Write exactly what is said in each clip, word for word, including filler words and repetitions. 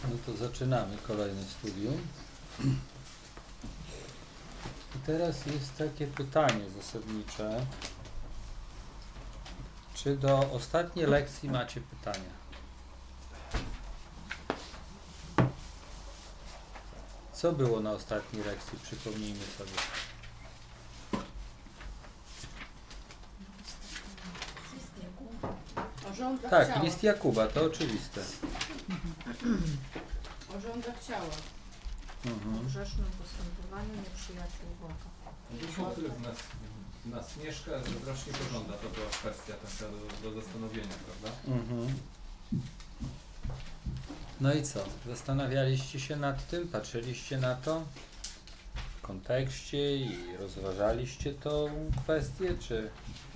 No to zaczynamy kolejne studium. I teraz jest takie pytanie zasadnicze. Czy do ostatniej lekcji macie pytania? Co było na ostatniej lekcji? Przypomnijmy sobie. O rządzach Tak, ciała. list Jakuba, to oczywiste. O rządzach ciała. Mhm. O grzesznym postępowaniu nieprzyjaciół Boga. Duch, który w nas, w nas mieszka, rocznie pożąda. To była kwestia taka do, do zastanowienia, prawda? Mhm. No i co? Zastanawialiście się nad tym? Patrzyliście na to w kontekście i rozważaliście tą kwestię, czy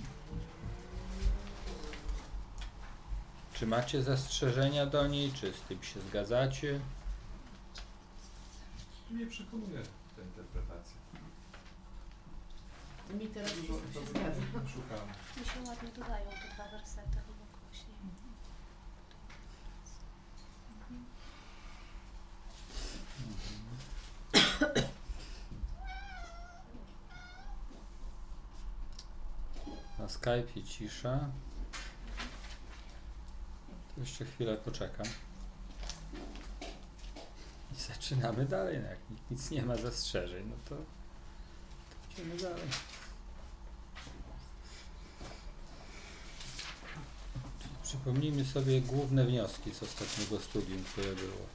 czy macie zastrzeżenia do niej, czy z tym się zgadzacie? Mnie przekonuje ta interpretacja. Mi teraz Dużo wszystko się to zgadza. szukamy. Mi się ładnie dodają te dwa wersety obok właśnie. Na Skype'ie cisza. To jeszcze chwilę poczekam. I zaczynamy dalej. No jak nikt nic nie ma zastrzeżeń, no to, to idziemy dalej. Przypomnijmy sobie główne wnioski z ostatniego studium, które było.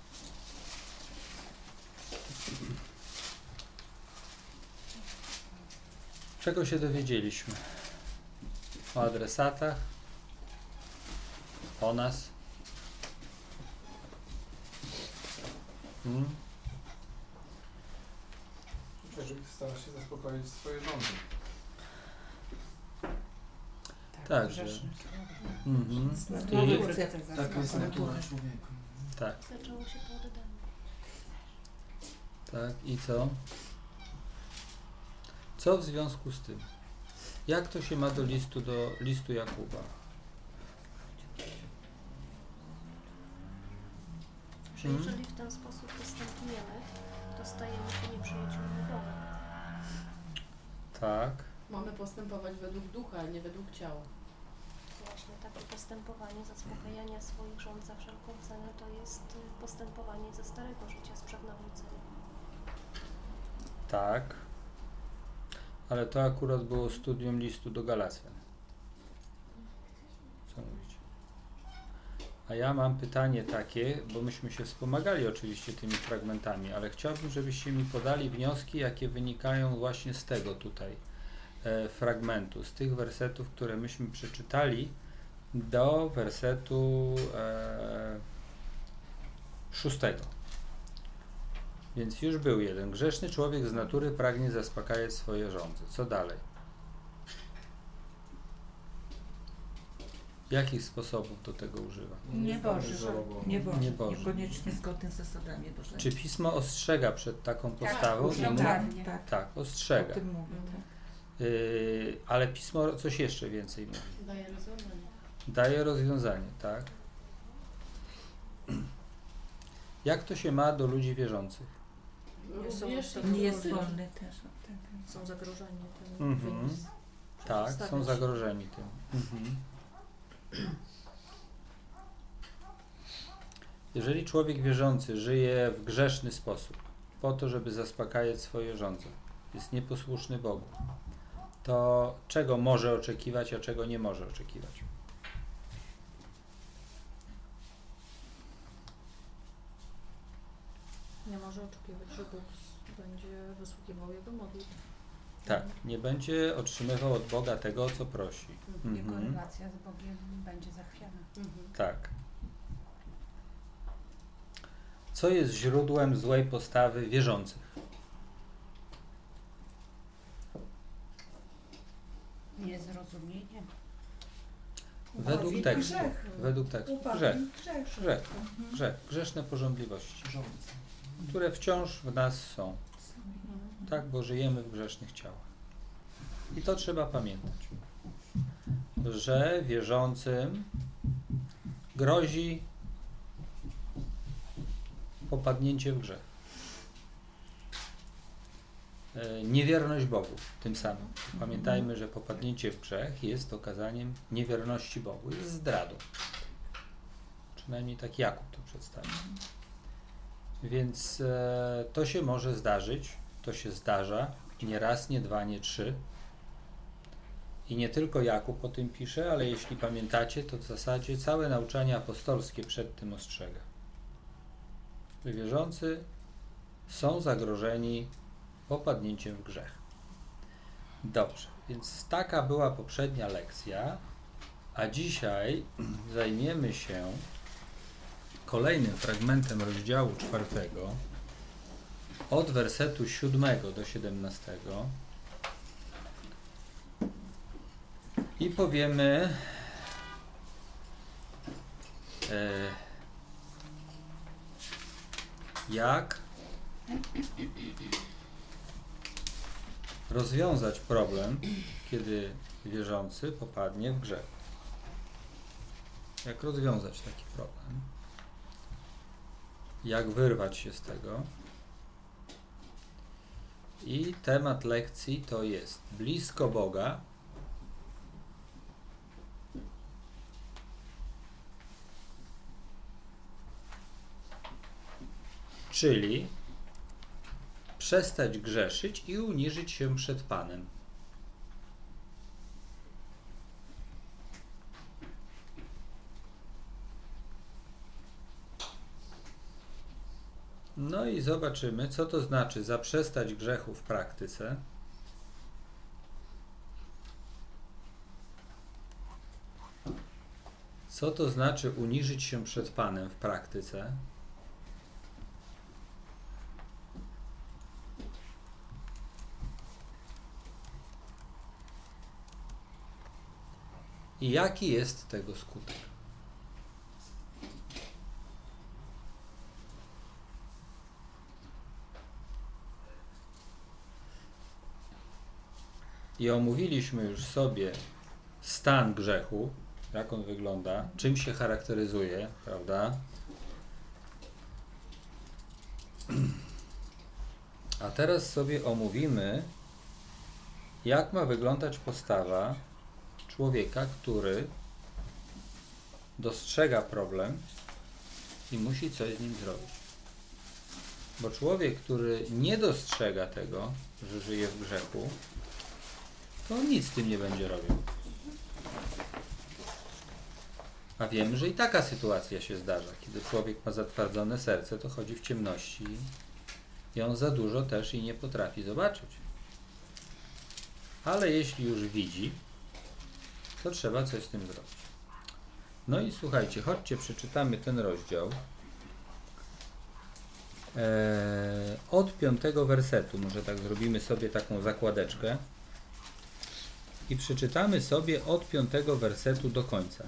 Czego się dowiedzieliśmy? O adresatach, o nas. Hmm? Człowiek stara się zaspokoić swoje żądze. Tak, że... Mhm. Z I, natury. Tak jest natura człowieka. tak, Zaczęło się po oddaniu. tak. I co? Co w związku z tym? Jak to się ma do listu, do listu Jakuba? Że Mhm. jeżeli w ten sposób postępujemy, to stajemy się nieprzyjaciółmi Boga. Tak. Mamy postępować według ducha, a nie według ciała. Właśnie takie postępowanie zaspokajania swoich żąd za wszelką cenę to jest y, postępowanie ze starego życia sprzed nawrócenia. Tak. Ale to akurat było studium listu do Galacjan. Co mówicie? A ja mam pytanie takie, bo myśmy się wspomagali oczywiście tymi fragmentami, ale chciałbym, żebyście mi podali wnioski, jakie wynikają właśnie z tego tutaj e, fragmentu, z tych wersetów, które myśmy przeczytali do wersetu e, szóstego. Więc już był jeden. Grzeszny człowiek z natury pragnie zaspokajać swoje żądze. Co dalej? Jakich sposobów do tego używa? Nie Boży, nie Boży, Nie Boży. niekoniecznie zgodny z zasadami Bożymi. Czy Pismo ostrzega przed taką postawą? I tak, mówi- tak, tak, tak, o ostrzega. tym mówię. Tak. Yy, ale Pismo coś jeszcze więcej mówi. Daje rozwiązanie. Daje rozwiązanie, tak? Jak to się ma do ludzi wierzących? Również Nie jest wolny też. Tak. Są zagrożeni tym. Mhm. Tak, są zagrożeni tym. Mhm. Jeżeli człowiek wierzący żyje w grzeszny sposób, po to, żeby zaspokajać swoje żądze, jest nieposłuszny Bogu, to czego może oczekiwać, a czego nie może oczekiwać? Nie może oczekiwać, że Bóg będzie wysłuchiwał jego modlitw. Tak, nie będzie otrzymywał od Boga tego, o co prosi. Jego Mhm. relacja z Bogiem będzie zachwiana. Mhm. Tak. Co jest źródłem złej postawy wierzących? Niezrozumienie. Według Upadek, tekstu. grzech. Według tekstu. Upadek, Grzech. grzech. Grzech. Grzech. Grzeszne pożądliwości, które wciąż w nas są. Tak, bo żyjemy w grzesznych ciałach. I to trzeba pamiętać, że wierzącym grozi popadnięcie w grzech. E, niewierność Bogu tym samym. Pamiętajmy, że popadnięcie w grzech jest okazaniem niewierności Bogu, jest zdradą. Przynajmniej tak Jakub to przedstawia. Więc e, to się może zdarzyć, to się zdarza, nie raz, nie dwa, nie trzy. I nie tylko Jakub o tym pisze, ale jeśli pamiętacie, to w zasadzie całe nauczanie apostolskie przed tym ostrzega. Że wierzący są zagrożeni popadnięciem w grzech. Dobrze, więc taka była poprzednia lekcja, a dzisiaj zajmiemy się kolejnym fragmentem rozdziału czwartego, od wersetu siódmego do siedemnastego i powiemy e, jak rozwiązać problem, kiedy wierzący popadnie w grzech. Jak rozwiązać taki problem? Jak wyrwać się z tego? I temat lekcji to jest blisko Boga, czyli przestać grzeszyć i uniżyć się przed Panem. No i zobaczymy, co to znaczy zaprzestać grzechu w praktyce. Co to znaczy uniżyć się przed Panem w praktyce. I jaki jest tego skutek? I omówiliśmy już sobie stan grzechu, jak on wygląda, czym się charakteryzuje, prawda? A teraz sobie omówimy, jak ma wyglądać postawa człowieka, który dostrzega problem i musi coś z nim zrobić. Bo człowiek, który nie dostrzega tego, że żyje w grzechu, to on nic z tym nie będzie robił. A wiemy, że i taka sytuacja się zdarza. Kiedy człowiek ma zatwardzone serce, to chodzi w ciemności i on za dużo też i nie potrafi zobaczyć. Ale jeśli już widzi, to trzeba coś z tym zrobić. No i słuchajcie, chodźcie, przeczytamy ten rozdział eee, od piątego wersetu. Może tak zrobimy sobie taką zakładeczkę i przeczytamy sobie od piątego wersetu do końca.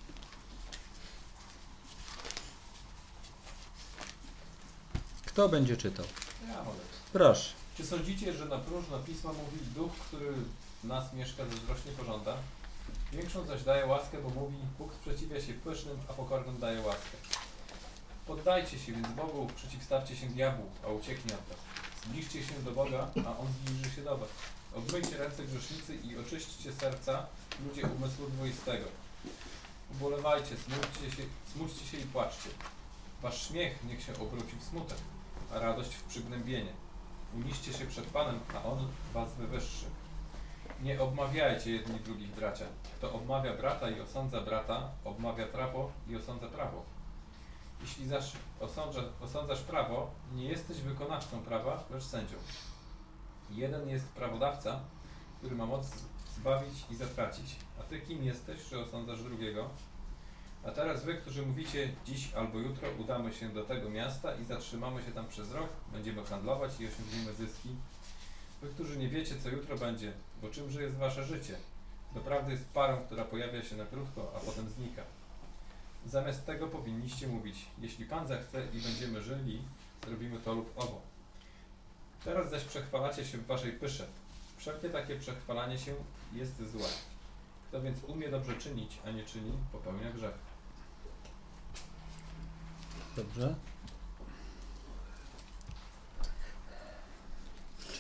Kto będzie czytał? Ja mogę. Proszę. Czy sądzicie, że na próżno Pisma mówi duch, który w nas mieszka, zazdrośnie pożąda? Większą zaś daje łaskę, bo mówi, Bóg sprzeciwia się pysznym, a pokornym daje łaskę. Poddajcie się więc Bogu, przeciwstawcie się diabłu, a ucieknie od was. Zbliżcie się do Boga, a On zbliży się do was. Obmyjcie ręce grzesznicy i oczyśćcie serca, ludzie umysłu dwoistego. Ubolewajcie, smućcie się, smućcie się i płaczcie. Wasz śmiech niech się obróci w smutek, a radość w przygnębienie. Uniście się przed Panem, a On was wywyższy. Nie obmawiajcie jedni drugich, bracia. Kto obmawia brata i osądza brata, obmawia prawo i osądza prawo. Jeśli zaś osądza, osądzasz prawo, nie jesteś wykonawcą prawa, lecz sędzią. Jeden jest prawodawca, który ma moc zbawić i zatracić. A ty kim jesteś, że osądzasz drugiego? A teraz wy, którzy mówicie, dziś albo jutro udamy się do tego miasta i zatrzymamy się tam przez rok, będziemy handlować i osiągniemy zyski. Wy, którzy nie wiecie, co jutro będzie, bo czymże jest wasze życie? Doprawdy jest parą, która pojawia się na krótko, a potem znika. Zamiast tego powinniście mówić, jeśli Pan zechce i będziemy żyli, zrobimy to lub owo. Teraz zaś przechwalacie się w waszej pysze. Wszelkie takie przechwalanie się jest złe. Kto więc umie dobrze czynić, a nie czyni, popełnia grzech. Dobrze.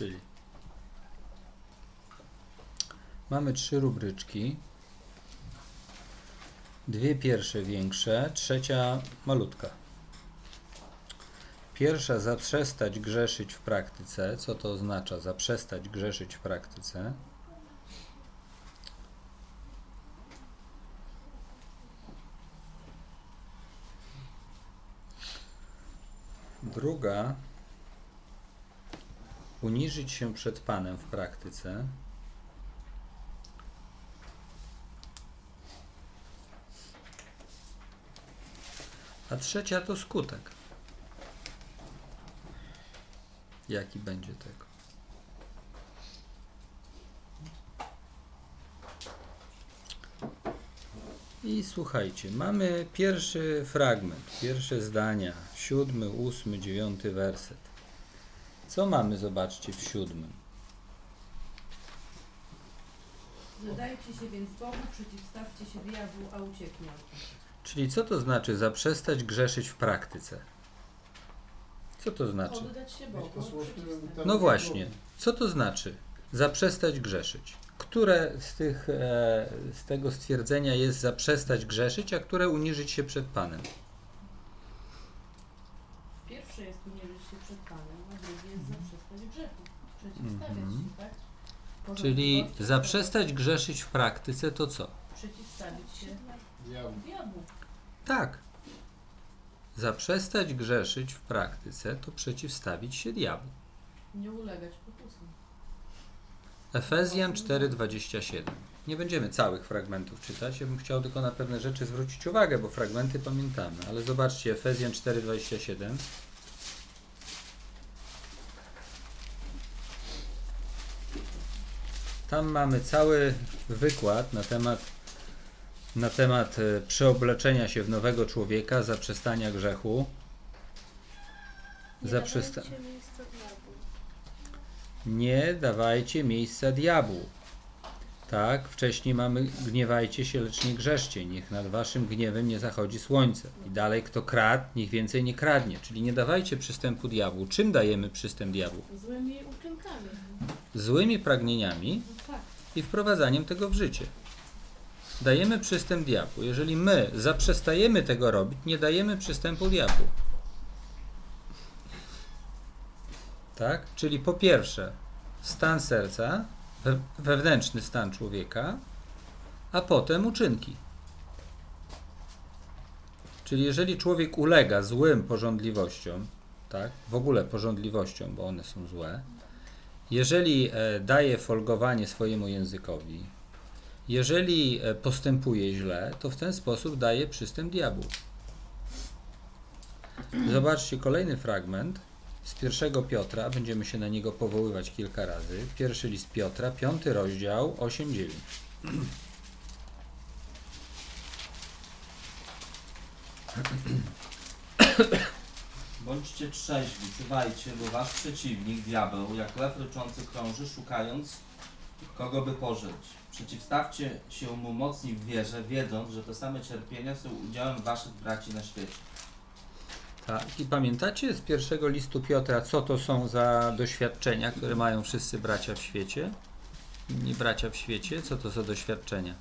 Czyli mamy trzy rubryczki. Dwie pierwsze większe, trzecia malutka. Pierwsza zaprzestać grzeszyć w praktyce. Co to oznacza zaprzestać grzeszyć w praktyce? Druga uniżyć się przed Panem w praktyce. A trzecia to skutek. Jaki będzie tego? I słuchajcie, mamy pierwszy fragment, pierwsze zdania, siódmy, ósmy, dziewiąty werset. Co mamy, zobaczcie, w siódmym? Nie dajcie się więc Bogu, przeciwstawcie się diabłu, a ucieknie. Czyli co to znaczy zaprzestać grzeszyć w praktyce? Co to znaczy? Oddać się Bogu, posłusznym przeciwstawcie. temu No właśnie, co to znaczy zaprzestać grzeszyć? Które z, tych, e, z tego stwierdzenia jest zaprzestać grzeszyć, a które uniżyć się przed Panem? Pierwsze jest uniżyć się przed Panem, a drugie jest zaprzestać grzechu. Przeciwstawiać Mhm. się, tak? Czyli Porządliwości, zaprzestać grzeszyć w praktyce to co? Przeciwstawić się Diabł. diabłu. Tak. Zaprzestać grzeszyć w praktyce to przeciwstawić się diabłu. Nie ulegać pokusom. Efezjan cztery, dwadzieścia siedem. Nie będziemy całych fragmentów czytać, ja bym chciał tylko na pewne rzeczy zwrócić uwagę, bo fragmenty pamiętamy, ale zobaczcie, Efezjan cztery, dwadzieścia siedem. Tam mamy cały wykład na temat, na temat e, przeobleczenia się w nowego człowieka, zaprzestania grzechu. Nie Zaprzesta- dawajcie miejsca diabłu. Nie dawajcie miejsca diabłu. Tak, wcześniej mamy gniewajcie się, lecz nie grzeszcie. Niech nad waszym gniewem nie zachodzi słońce. I dalej kto kradł, niech więcej nie kradnie. Czyli nie dawajcie przystępu diabłu. Czym dajemy przystęp diabłu? Złymi uczynkami. Złymi pragnieniami No tak. i wprowadzaniem tego w życie. Dajemy przystęp diabłu. Jeżeli my zaprzestajemy tego robić, nie dajemy przystępu diabłu. Tak? Czyli po pierwsze stan serca, we, wewnętrzny stan człowieka, a potem uczynki. Czyli jeżeli człowiek ulega złym pożądliwościom, tak? W ogóle pożądliwościom, bo one są złe, jeżeli e, daje folgowanie swojemu językowi, jeżeli e, postępuje źle, to w ten sposób daje przystęp diabłu. Zobaczcie kolejny fragment z pierwszego Piotra, będziemy się na niego powoływać kilka razy. Pierwszy list Piotra, piąty rozdział, osiem dziewięć. Bądźcie trzeźwi, czuwajcie, bo wasz przeciwnik, diabeł, jak lew ryczący krąży, szukając, kogo by pożyć. Przeciwstawcie się mu mocni w wierze, wiedząc, że te same cierpienia są udziałem waszych braci na świecie. Tak, i pamiętacie z pierwszego listu Piotra, co to są za doświadczenia, które mają wszyscy bracia w świecie? Inni bracia w świecie, co to za doświadczenia?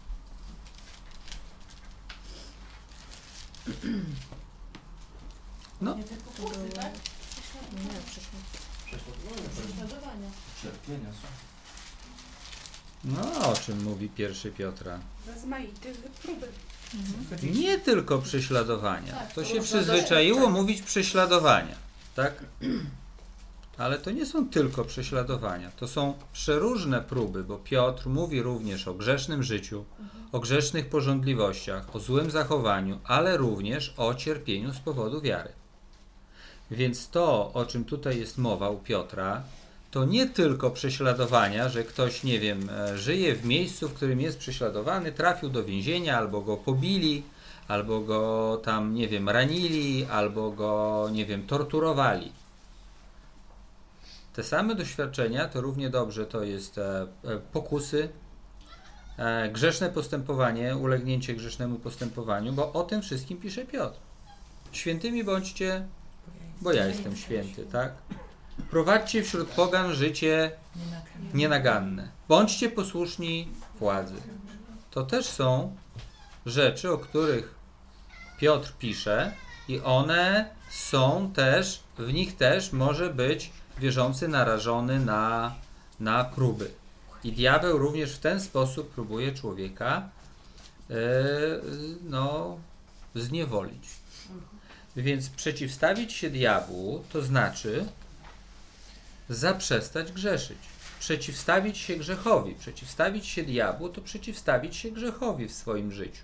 No, Nie te pokusy, tak? Nie, przyszło. Prześladowania. Cierpienia są. no o czym mówi pierwszy Piotra? Rozmaite próby. Nie tylko prześladowania. Tak, To to się różne przyzwyczaiło doświadczenia. mówić prześladowania, tak? Ale to nie są tylko prześladowania. To są przeróżne próby, bo Piotr mówi również o grzesznym życiu, o grzesznych pożądliwościach, o złym zachowaniu, ale również o cierpieniu z powodu wiary. Więc to, o czym tutaj jest mowa u Piotra, to nie tylko prześladowania, że ktoś, nie wiem, e, żyje w miejscu, w którym jest prześladowany, trafił do więzienia, albo go pobili, albo go tam, nie wiem, ranili, albo go, nie wiem, torturowali. Te same doświadczenia to równie dobrze to jest e, e, pokusy, e, grzeszne postępowanie, ulegnięcie grzesznemu postępowaniu, bo o tym wszystkim pisze Piotr. Świętymi bądźcie, bo ja jestem święty, tak? Prowadźcie wśród pogan życie nienaganne. Bądźcie posłuszni władzy. To też są rzeczy, o których Piotr pisze i one są też, w nich też może być wierzący narażony na, na próby. I diabeł również w ten sposób próbuje człowieka yy, no, zniewolić. Więc przeciwstawić się diabłu to znaczy zaprzestać grzeszyć. Przeciwstawić się grzechowi. Przeciwstawić się diabłu to przeciwstawić się grzechowi w swoim życiu.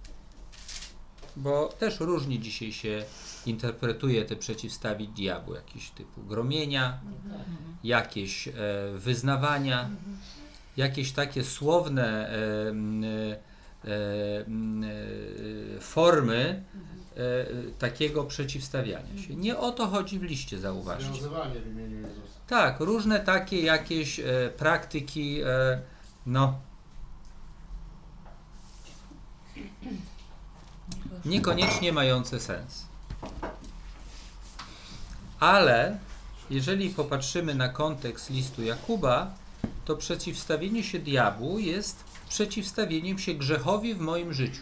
Bo też różnie dzisiaj się interpretuje te przeciwstawić diabłu. Jakieś typu gromienia, jakieś e, wyznawania, jakieś takie słowne e, e, e, formy e, takiego przeciwstawiania się. Nie o to chodzi w liście, zauważcie. Związywanie w imieniu Jezusa. Tak, różne takie jakieś e, praktyki, e, no, niekoniecznie mające sens. Ale jeżeli popatrzymy na kontekst listu Jakuba, to przeciwstawienie się diabłu jest przeciwstawieniem się grzechowi w moim życiu.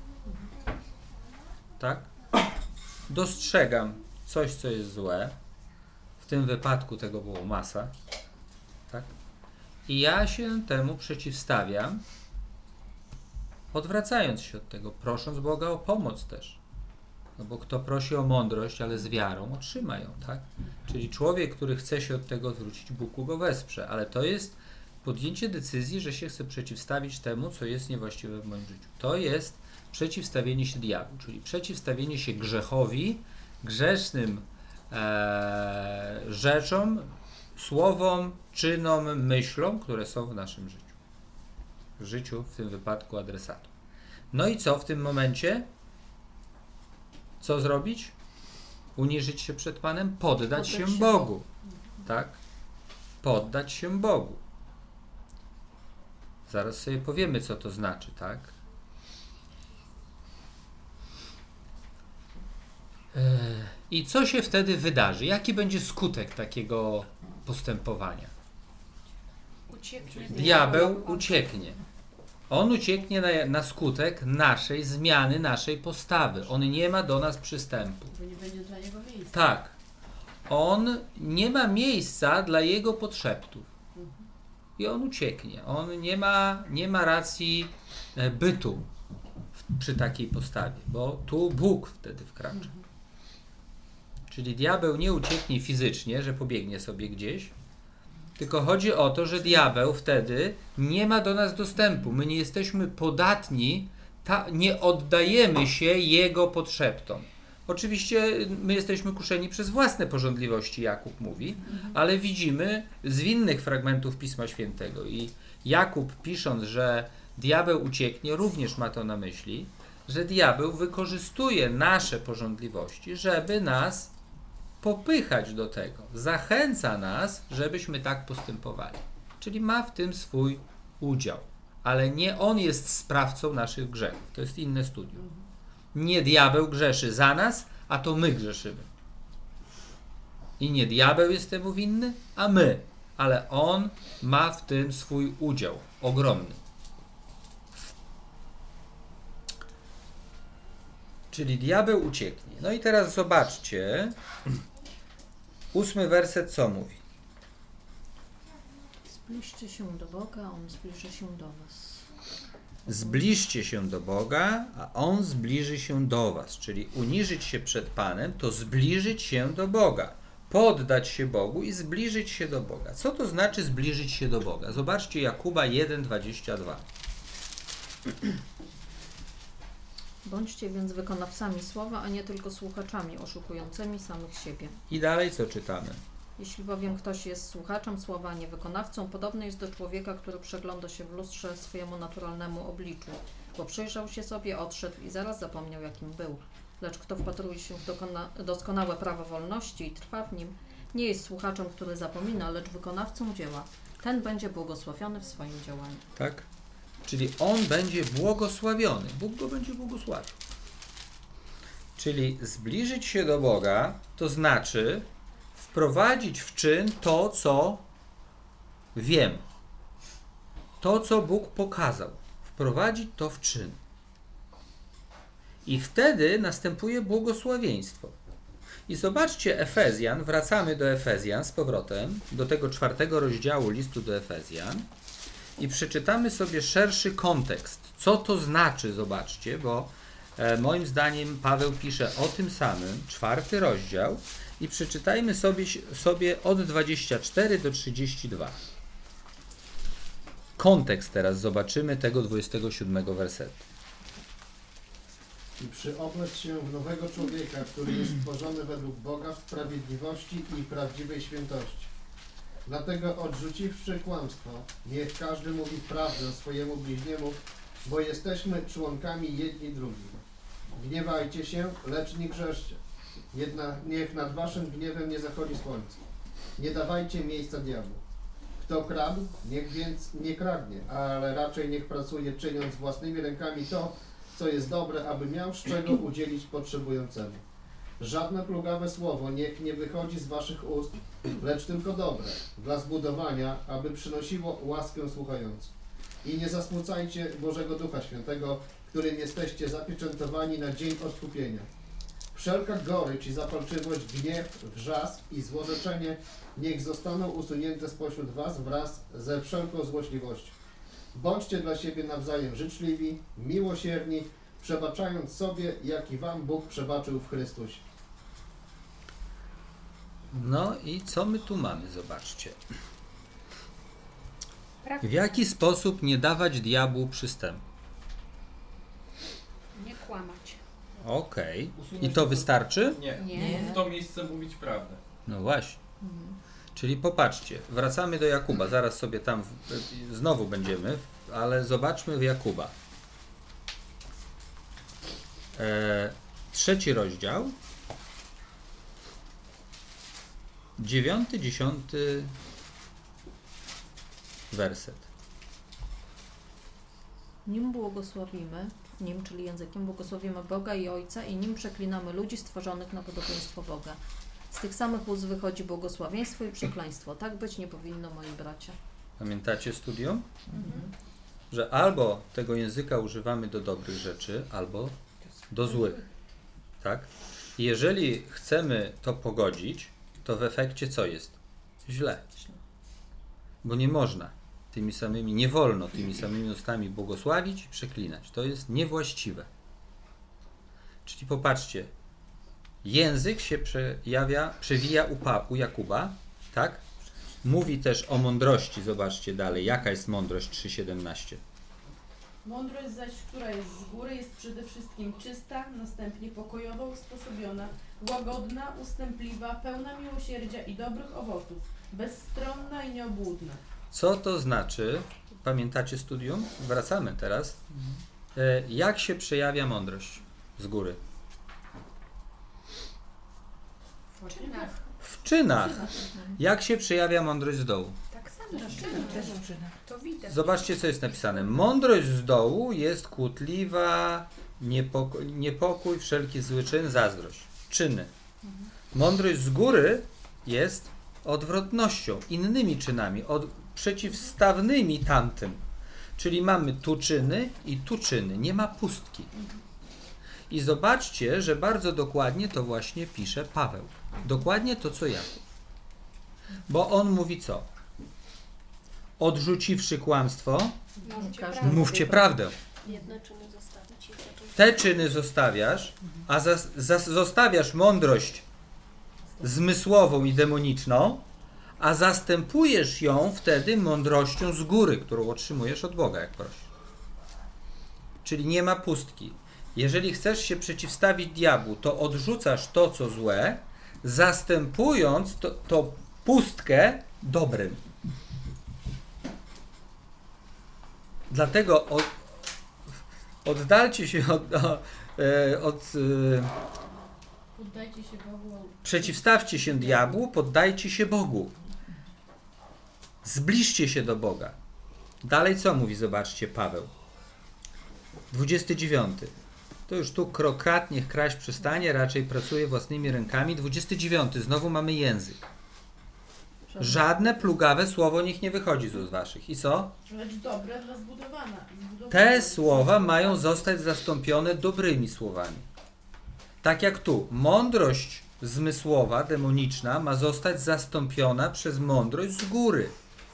Tak? Dostrzegam coś, co jest złe. W tym wypadku tego było masa. Tak? I ja się temu przeciwstawiam, odwracając się od tego, prosząc Boga o pomoc też. No bo kto prosi o mądrość, ale z wiarą, otrzyma ją, tak? Czyli człowiek, który chce się od tego odwrócić, Bóg go wesprze, ale to jest podjęcie decyzji, że się chce przeciwstawić temu, co jest niewłaściwe w moim życiu. To jest przeciwstawienie się diabłu, czyli przeciwstawienie się grzechowi, grzesznym e, rzeczom, słowom, czynom, myślom, które są w naszym życiu. W życiu, w tym wypadku adresatu. No i co w tym momencie? Co zrobić? Uniżyć się przed Panem? Poddać, Poddać się, się Bogu. Tak? Poddać się Bogu. Zaraz sobie powiemy, co to znaczy, tak? I co się wtedy wydarzy? Jaki będzie skutek takiego postępowania? Ucieknie. Diabeł ucieknie. On ucieknie na, na skutek naszej zmiany, naszej postawy. On nie ma do nas przystępu. Bo nie będzie dla niego miejsca. Tak. On nie ma miejsca dla jego podszeptów. I on ucieknie. On nie ma, nie ma racji bytu w, przy takiej postawie, bo tu Bóg wtedy wkracza. Czyli diabeł nie ucieknie fizycznie, że pobiegnie sobie gdzieś, tylko chodzi o to, że diabeł wtedy nie ma do nas dostępu. My nie jesteśmy podatni, ta, nie oddajemy się jego podszeptom. Oczywiście my jesteśmy kuszeni przez własne pożądliwości, Jakub mówi, ale widzimy z innych fragmentów Pisma Świętego. I Jakub, pisząc, że diabeł ucieknie, również ma to na myśli, że diabeł wykorzystuje nasze pożądliwości, żeby nas popychać do tego. Zachęca nas, żebyśmy tak postępowali. Czyli ma w tym swój udział. Ale nie on jest sprawcą naszych grzechów. To jest inne studium. Nie diabeł grzeszy za nas, a to my grzeszymy. I nie diabeł jest temu winny, a my. Ale on ma w tym swój udział. Ogromny. Czyli diabeł ucieknie. No i teraz zobaczcie. Ósmy werset co mówi? Zbliżcie się do Boga, On zbliży się do was. Zbliżcie się do Boga, a On zbliży się do was. Czyli uniżyć się przed Panem to zbliżyć się do Boga. Poddać się Bogu i zbliżyć się do Boga. Co to znaczy zbliżyć się do Boga? Zobaczcie Jakuba jeden, dwadzieścia dwa. Bądźcie więc wykonawcami słowa, a nie tylko słuchaczami oszukującymi samych siebie. I dalej co czytamy? Jeśli bowiem ktoś jest słuchaczem słowa, a nie wykonawcą, podobny jest do człowieka, który przegląda się w lustrze swojemu naturalnemu obliczu, bo przyjrzał się sobie, odszedł i zaraz zapomniał, jakim był. Lecz kto wpatruje się w dokona- doskonałe prawo wolności i trwa w nim, nie jest słuchaczem, który zapomina, lecz wykonawcą dzieła. Ten będzie błogosławiony w swoim działaniu. Tak? Czyli on będzie błogosławiony. Bóg go będzie błogosławił. Czyli zbliżyć się do Boga to znaczy wprowadzić w czyn to, co wiem. To, co Bóg pokazał. Wprowadzić to w czyn. I wtedy następuje błogosławieństwo. I zobaczcie Efezjan, wracamy do Efezjan z powrotem, do tego czwartego rozdziału listu do Efezjan i przeczytamy sobie szerszy kontekst. Co to znaczy, zobaczcie, bo e, moim zdaniem Paweł pisze o tym samym, czwarty rozdział i przeczytajmy sobie, sobie od dwudziestego czwartego do trzydziestego drugiego. Kontekst teraz zobaczymy tego dwudziestego siódmego wersetu. I przyobleć się w nowego człowieka, który jest stworzony według Boga w sprawiedliwości i prawdziwej świętości. Dlatego odrzuciwszy kłamstwo, niech każdy mówi prawdę swojemu bliźniemu, bo jesteśmy członkami jedni drugim. Gniewajcie się, lecz nie grzeszcie. Jedna, niech nad waszym gniewem nie zachodzi słońce. Nie dawajcie miejsca diabłu. Kto kradł, niech więc nie kradnie, ale raczej niech pracuje, czyniąc własnymi rękami to, co jest dobre, aby miał z czego udzielić potrzebującemu. Żadne plugawe słowo niech nie wychodzi z waszych ust, lecz tylko dobre, dla zbudowania, aby przynosiło łaskę słuchającym. I nie zasmucajcie Bożego Ducha Świętego, którym jesteście zapieczętowani na dzień odkupienia. Wszelka gorycz i zapalczywość, gniew, wrzask i złorzeczenie niech zostaną usunięte spośród was wraz ze wszelką złośliwością. Bądźcie dla siebie nawzajem życzliwi, miłosierni, przebaczając sobie, jak i wam Bóg przebaczył w Chrystusie. No i co my tu mamy? Zobaczcie. W jaki sposób nie dawać diabłu przystępu? Nie kłamać. Okej. Usunąć I to to- wystarczy? Nie. Nie. W to miejsce mówić prawdę. No właśnie. Czyli popatrzcie, wracamy do Jakuba, zaraz sobie tam w, znowu będziemy, ale zobaczmy w Jakuba. E, trzeci rozdział, dziewiąty, dziesiąty werset. Nim błogosławimy, nim, czyli językiem, błogosławimy Boga i Ojca i nim przeklinamy ludzi stworzonych na podobieństwo Boga. Z tych samych ust wychodzi błogosławieństwo i przekleństwo. Tak być nie powinno, moi bracia. Pamiętacie studium? Mhm. Że albo tego języka używamy do dobrych rzeczy, albo do złych. Tak? I jeżeli chcemy to pogodzić, to w efekcie co jest? Źle. Bo nie można tymi samymi, nie wolno tymi samymi ustami błogosławić i przeklinać. To jest niewłaściwe. Czyli popatrzcie, język się przejawia, przewija u, pa, u Jakuba, tak? Mówi też o mądrości, zobaczcie dalej, jaka jest mądrość trzy siedemnaście. Mądrość zaś, która jest z góry, jest przede wszystkim czysta, następnie pokojowo usposobiona, łagodna, ustępliwa, pełna miłosierdzia i dobrych owoców, bezstronna i nieobłudna. Co to znaczy? Pamiętacie studium? Wracamy teraz. E, jak się przejawia mądrość z góry? W czynach. W czynach. Jak się przejawia mądrość z dołu? Tak samo. Też w czynach. To widać. Zobaczcie, co jest napisane. Mądrość z dołu jest kłótliwa, niepokój, niepokój wszelki zły czyn, zazdrość. Czyny. Mądrość z góry jest odwrotnością, innymi czynami, od, przeciwstawnymi tamtym. Czyli mamy tu czyny i tu czyny. Nie ma pustki. I zobaczcie, że bardzo dokładnie to właśnie pisze Paweł. Dokładnie to, co Jakub. Bo on mówi co? Odrzuciwszy kłamstwo, Mówcie Każdy prawdę. mówcie prawdę. Jedne czyny zostawić i zacząć. Te czyny zostawiasz, a zas, zas, zostawiasz mądrość zmysłową i demoniczną, a zastępujesz ją wtedy mądrością z góry, którą otrzymujesz od Boga, jak prosisz. Czyli nie ma pustki. Jeżeli chcesz się przeciwstawić diabłu, to odrzucasz to, co złe, zastępując to, to pustkę dobrym. Dlatego od, oddalcie się od, od, od Poddajcie się Bogu. przeciwstawcie się diabłu, poddajcie się Bogu. Zbliżcie się do Boga. Dalej co mówi, zobaczcie, Paweł. dwudziesty dziewiąty. To już tu krokrat, niech kraść przestanie, raczej pracuje własnymi rękami. dwudziesty dziewiąty. Znowu mamy język. Żadne plugawe słowo niech nie wychodzi z ust waszych. I co? Lecz dobre dla zbudowana. zbudowana. Te słowa mają zostać zastąpione dobrymi słowami. Tak jak tu, mądrość zmysłowa, demoniczna ma zostać zastąpiona przez mądrość z góry.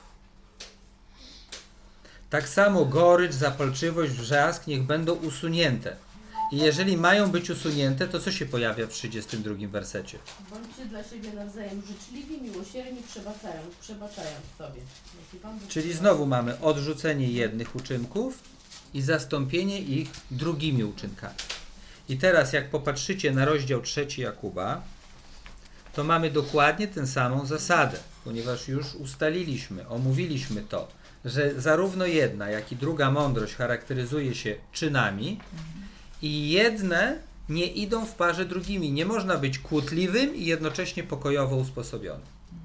Tak samo gorycz, zapalczywość, wrzask niech będą usunięte. I jeżeli mają być usunięte, to co się pojawia w trzydziestym drugim wersecie? Bądźcie dla siebie nawzajem życzliwi, miłosierni, przebaczając, przebaczając sobie. Jaki Pan Bóg Czyli przebaczy. znowu mamy odrzucenie jednych uczynków i zastąpienie ich drugimi uczynkami. I teraz jak popatrzycie na rozdział trzeci Jakuba, to mamy dokładnie tę samą zasadę, ponieważ już ustaliliśmy, omówiliśmy to, że zarówno jedna, jak i druga mądrość charakteryzuje się czynami i jedne nie idą w parze drugimi. Nie można być kłótliwym i jednocześnie pokojowo usposobionym.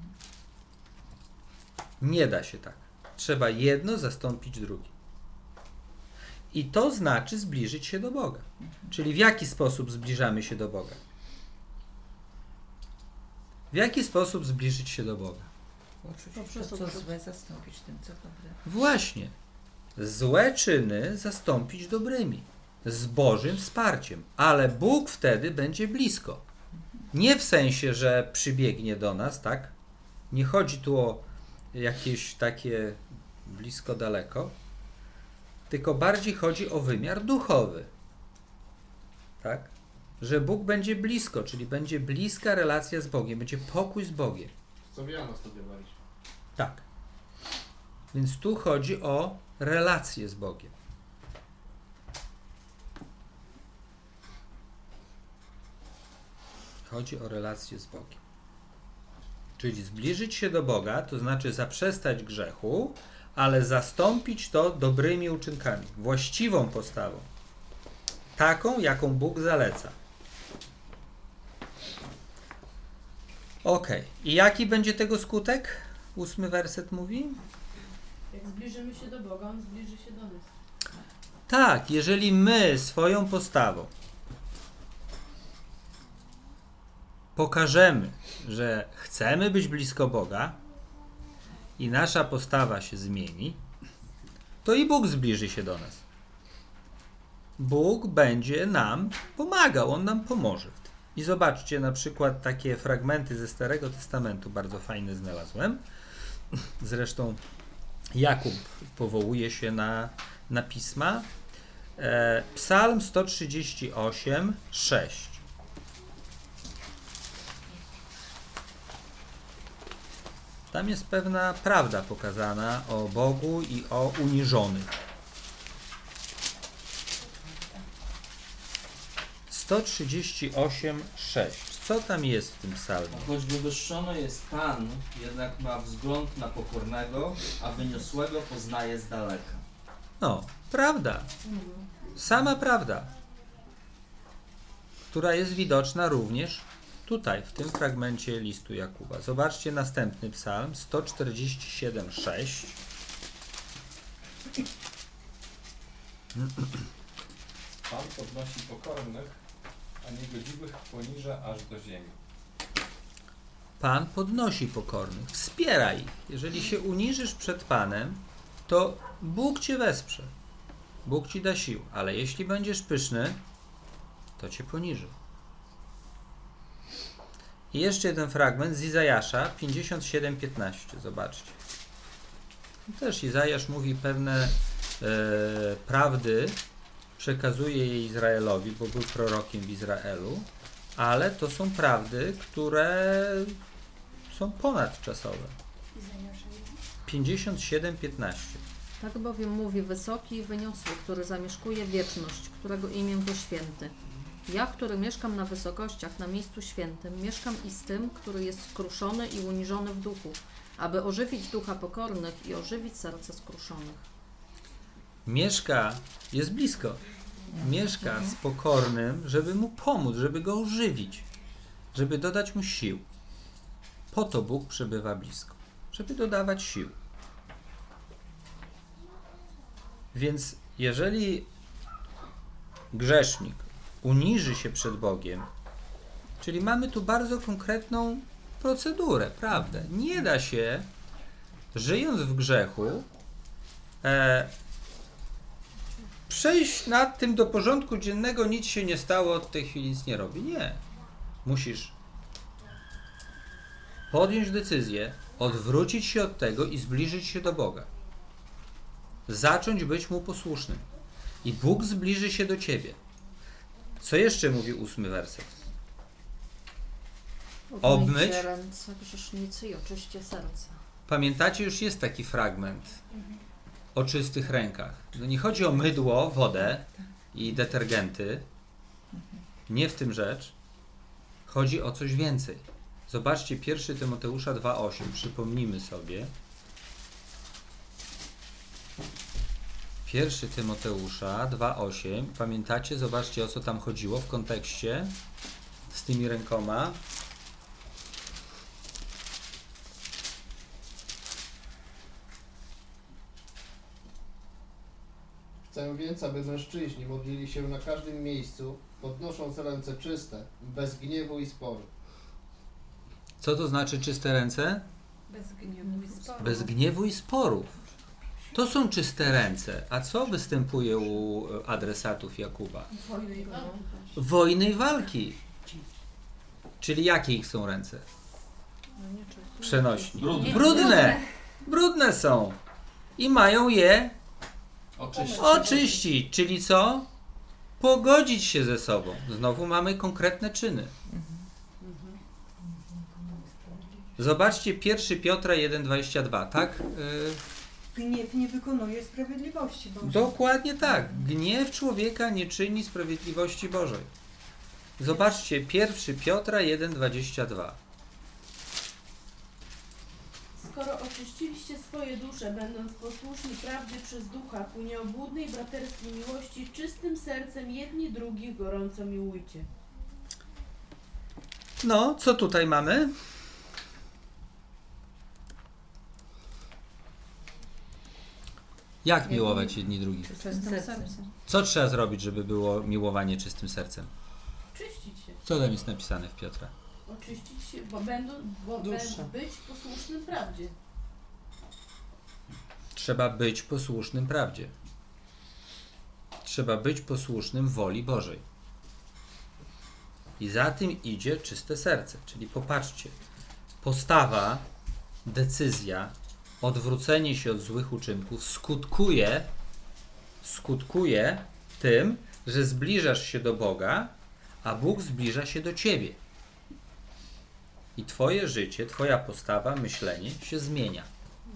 Nie da się tak. Trzeba jedno zastąpić drugim. I to znaczy zbliżyć się do Boga. Czyli w jaki sposób zbliżamy się do Boga? W jaki sposób zbliżyć się do Boga? Poprzez to, co złe, zastąpić tym, co dobre. Właśnie. Złe czyny zastąpić dobrymi. Z Bożym wsparciem. Ale Bóg wtedy będzie blisko. Nie w sensie, że przybiegnie do nas, tak? Nie chodzi tu o jakieś takie blisko, daleko. Tylko bardziej chodzi o wymiar duchowy. Tak? Że Bóg będzie blisko, czyli będzie bliska relacja z Bogiem, będzie pokój z Bogiem. Co w Jana studiowaliśmy. Tak. Więc tu chodzi o relację z Bogiem. Chodzi o relację z Bogiem. Czyli zbliżyć się do Boga, to znaczy zaprzestać grzechu, ale zastąpić to dobrymi uczynkami, właściwą postawą. Taką, jaką Bóg zaleca. Ok. I jaki będzie tego skutek? Ósmy werset mówi. Jak zbliżymy się do Boga, On zbliży się do nas. Tak, jeżeli my swoją postawą pokażemy, że chcemy być blisko Boga i nasza postawa się zmieni, to i Bóg zbliży się do nas. Bóg będzie nam pomagał, On nam pomoże w tym. I zobaczcie na przykład takie fragmenty ze Starego Testamentu, bardzo fajne znalazłem. Zresztą Jakub powołuje się na, na pisma. E, Psalm sto trzydzieści osiem, sześć. Tam jest pewna prawda pokazana o Bogu i o uniżonych. sto trzydzieści osiem, sześć. Co tam jest w tym psalmie? Choć wywyższony jest Pan, jednak ma wzgląd na pokornego, a wyniosłego poznaje z daleka. No, prawda. Sama prawda, która jest widoczna również tutaj, w tym fragmencie listu Jakuba. Zobaczcie następny psalm, sto czterdzieści siedem, sześć. Pan podnosi pokornych, a niegodziwych poniża aż do ziemi. Pan podnosi pokornych, wspiera ich. Jeżeli się uniżysz przed Panem, to Bóg cię wesprze. Bóg ci da sił, ale jeśli będziesz pyszny, to cię poniży. I jeszcze jeden fragment z Izajasza pięćdziesiąt siedem, piętnaście. Zobaczcie. Też Izajasz mówi pewne e, prawdy, przekazuje je Izraelowi, bo był prorokiem w Izraelu, ale to są prawdy, które są ponadczasowe. pięćdziesiąt siedem, piętnaście. Tak bowiem mówi wysoki i wyniosły, który zamieszkuje wieczność, którego imię to święty. Ja, który mieszkam na wysokościach, na miejscu świętym, mieszkam i z tym, który jest skruszony i uniżony w duchu, aby ożywić ducha pokornych i ożywić serce skruszonych. Mieszka, jest blisko. Mieszka z pokornym, żeby mu pomóc, żeby go ożywić, żeby dodać mu sił. Po to Bóg przebywa blisko, żeby dodawać sił. Więc jeżeli grzesznik uniży się przed Bogiem, czyli mamy tu bardzo konkretną procedurę, prawdę. Nie da się, żyjąc w grzechu, e, przejść nad tym do porządku dziennego, nic się nie stało, od tej chwili nic nie robi. Nie. Musisz podjąć decyzję, odwrócić się od tego i zbliżyć się do Boga. Zacząć być Mu posłusznym. I Bóg zbliży się do ciebie. Co jeszcze mówi ósmy werset? Obmyć. Obmyjcie ręce grzesznicy i oczyście serce. Pamiętacie, już jest taki fragment o czystych rękach. No nie chodzi o mydło, wodę i detergenty. Nie w tym rzecz. Chodzi o coś więcej. Zobaczcie pierwszy Tymoteusza dwa osiem. Przypomnijmy sobie. pierwszy Tymoteusza dwa osiem. Pamiętacie? Zobaczcie, o co tam chodziło w kontekście z tymi rękoma. Chcę więc, aby mężczyźni modlili się na każdym miejscu, podnosząc ręce czyste, bez gniewu i sporu. Co to znaczy czyste ręce? Bez gniewu i sporu. Bez gniewu i sporów. To są czyste ręce. A co występuje u adresatów Jakuba? Wojny i walki. Wojny i walki. Czyli jakie ich są ręce? Przenośni. Brudne. Brudne. Brudne są. I mają je Oczyścić. oczyścić. Czyli co? Pogodzić się ze sobą. Znowu mamy konkretne czyny. Zobaczcie pierwszy Piotra jeden dwadzieścia dwa, tak? Yy, Gniew nie wykonuje sprawiedliwości Bożej. Dokładnie tak. Gniew człowieka nie czyni sprawiedliwości Bożej. Zobaczcie pierwszy Piotra jeden dwadzieścia dwa. Skoro oczyściliście swoje dusze, będąc posłuszni prawdzie przez ducha, ku nieobłudnej braterskiej miłości, czystym sercem jedni drugich gorąco miłujcie. No, co tutaj mamy? Jak miłować jedni drugich? Czystym sercem. Co trzeba zrobić, żeby było miłowanie czystym sercem? Oczyścić się. Co tam jest napisane w Piotra? Oczyścić się, bo będą bo Dusza. be, być posłusznym prawdzie. Trzeba być posłusznym prawdzie. Trzeba być posłusznym woli Bożej. I za tym idzie czyste serce. Czyli popatrzcie, postawa, decyzja, odwrócenie się od złych uczynków skutkuje, skutkuje tym, że zbliżasz się do Boga, a Bóg zbliża się do ciebie. I twoje życie, twoja postawa, myślenie się zmienia.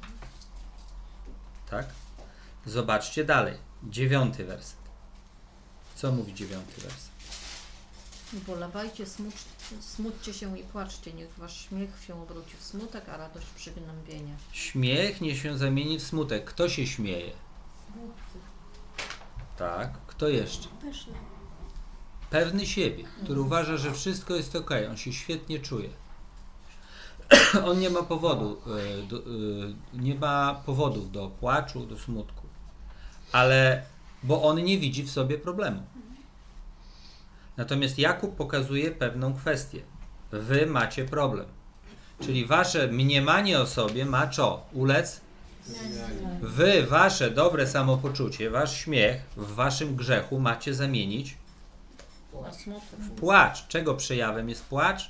Tak? Zobaczcie dalej. Dziewiąty werset. Co mówi dziewiąty werset? Bolewajcie, smucz, smućcie się i płaczcie, niech wasz śmiech się obróci w smutek, a radość w przygnębienie. Śmiech niech się zamieni w smutek. Kto się śmieje? Głupcy. Tak. Kto jeszcze? Pyszny. Pewny siebie, który uważa, że wszystko jest ok. On się świetnie czuje. On nie ma powodu, y, do, y, nie ma powodów do płaczu, do smutku. Ale, bo on nie widzi w sobie problemu. Natomiast Jakub pokazuje pewną kwestię. Wy macie problem. Czyli wasze mniemanie o sobie ma co? Ulec? Wy, wasze dobre samopoczucie, wasz śmiech w waszym grzechu macie zamienić Na smutek. w płacz. Czego przejawem jest płacz?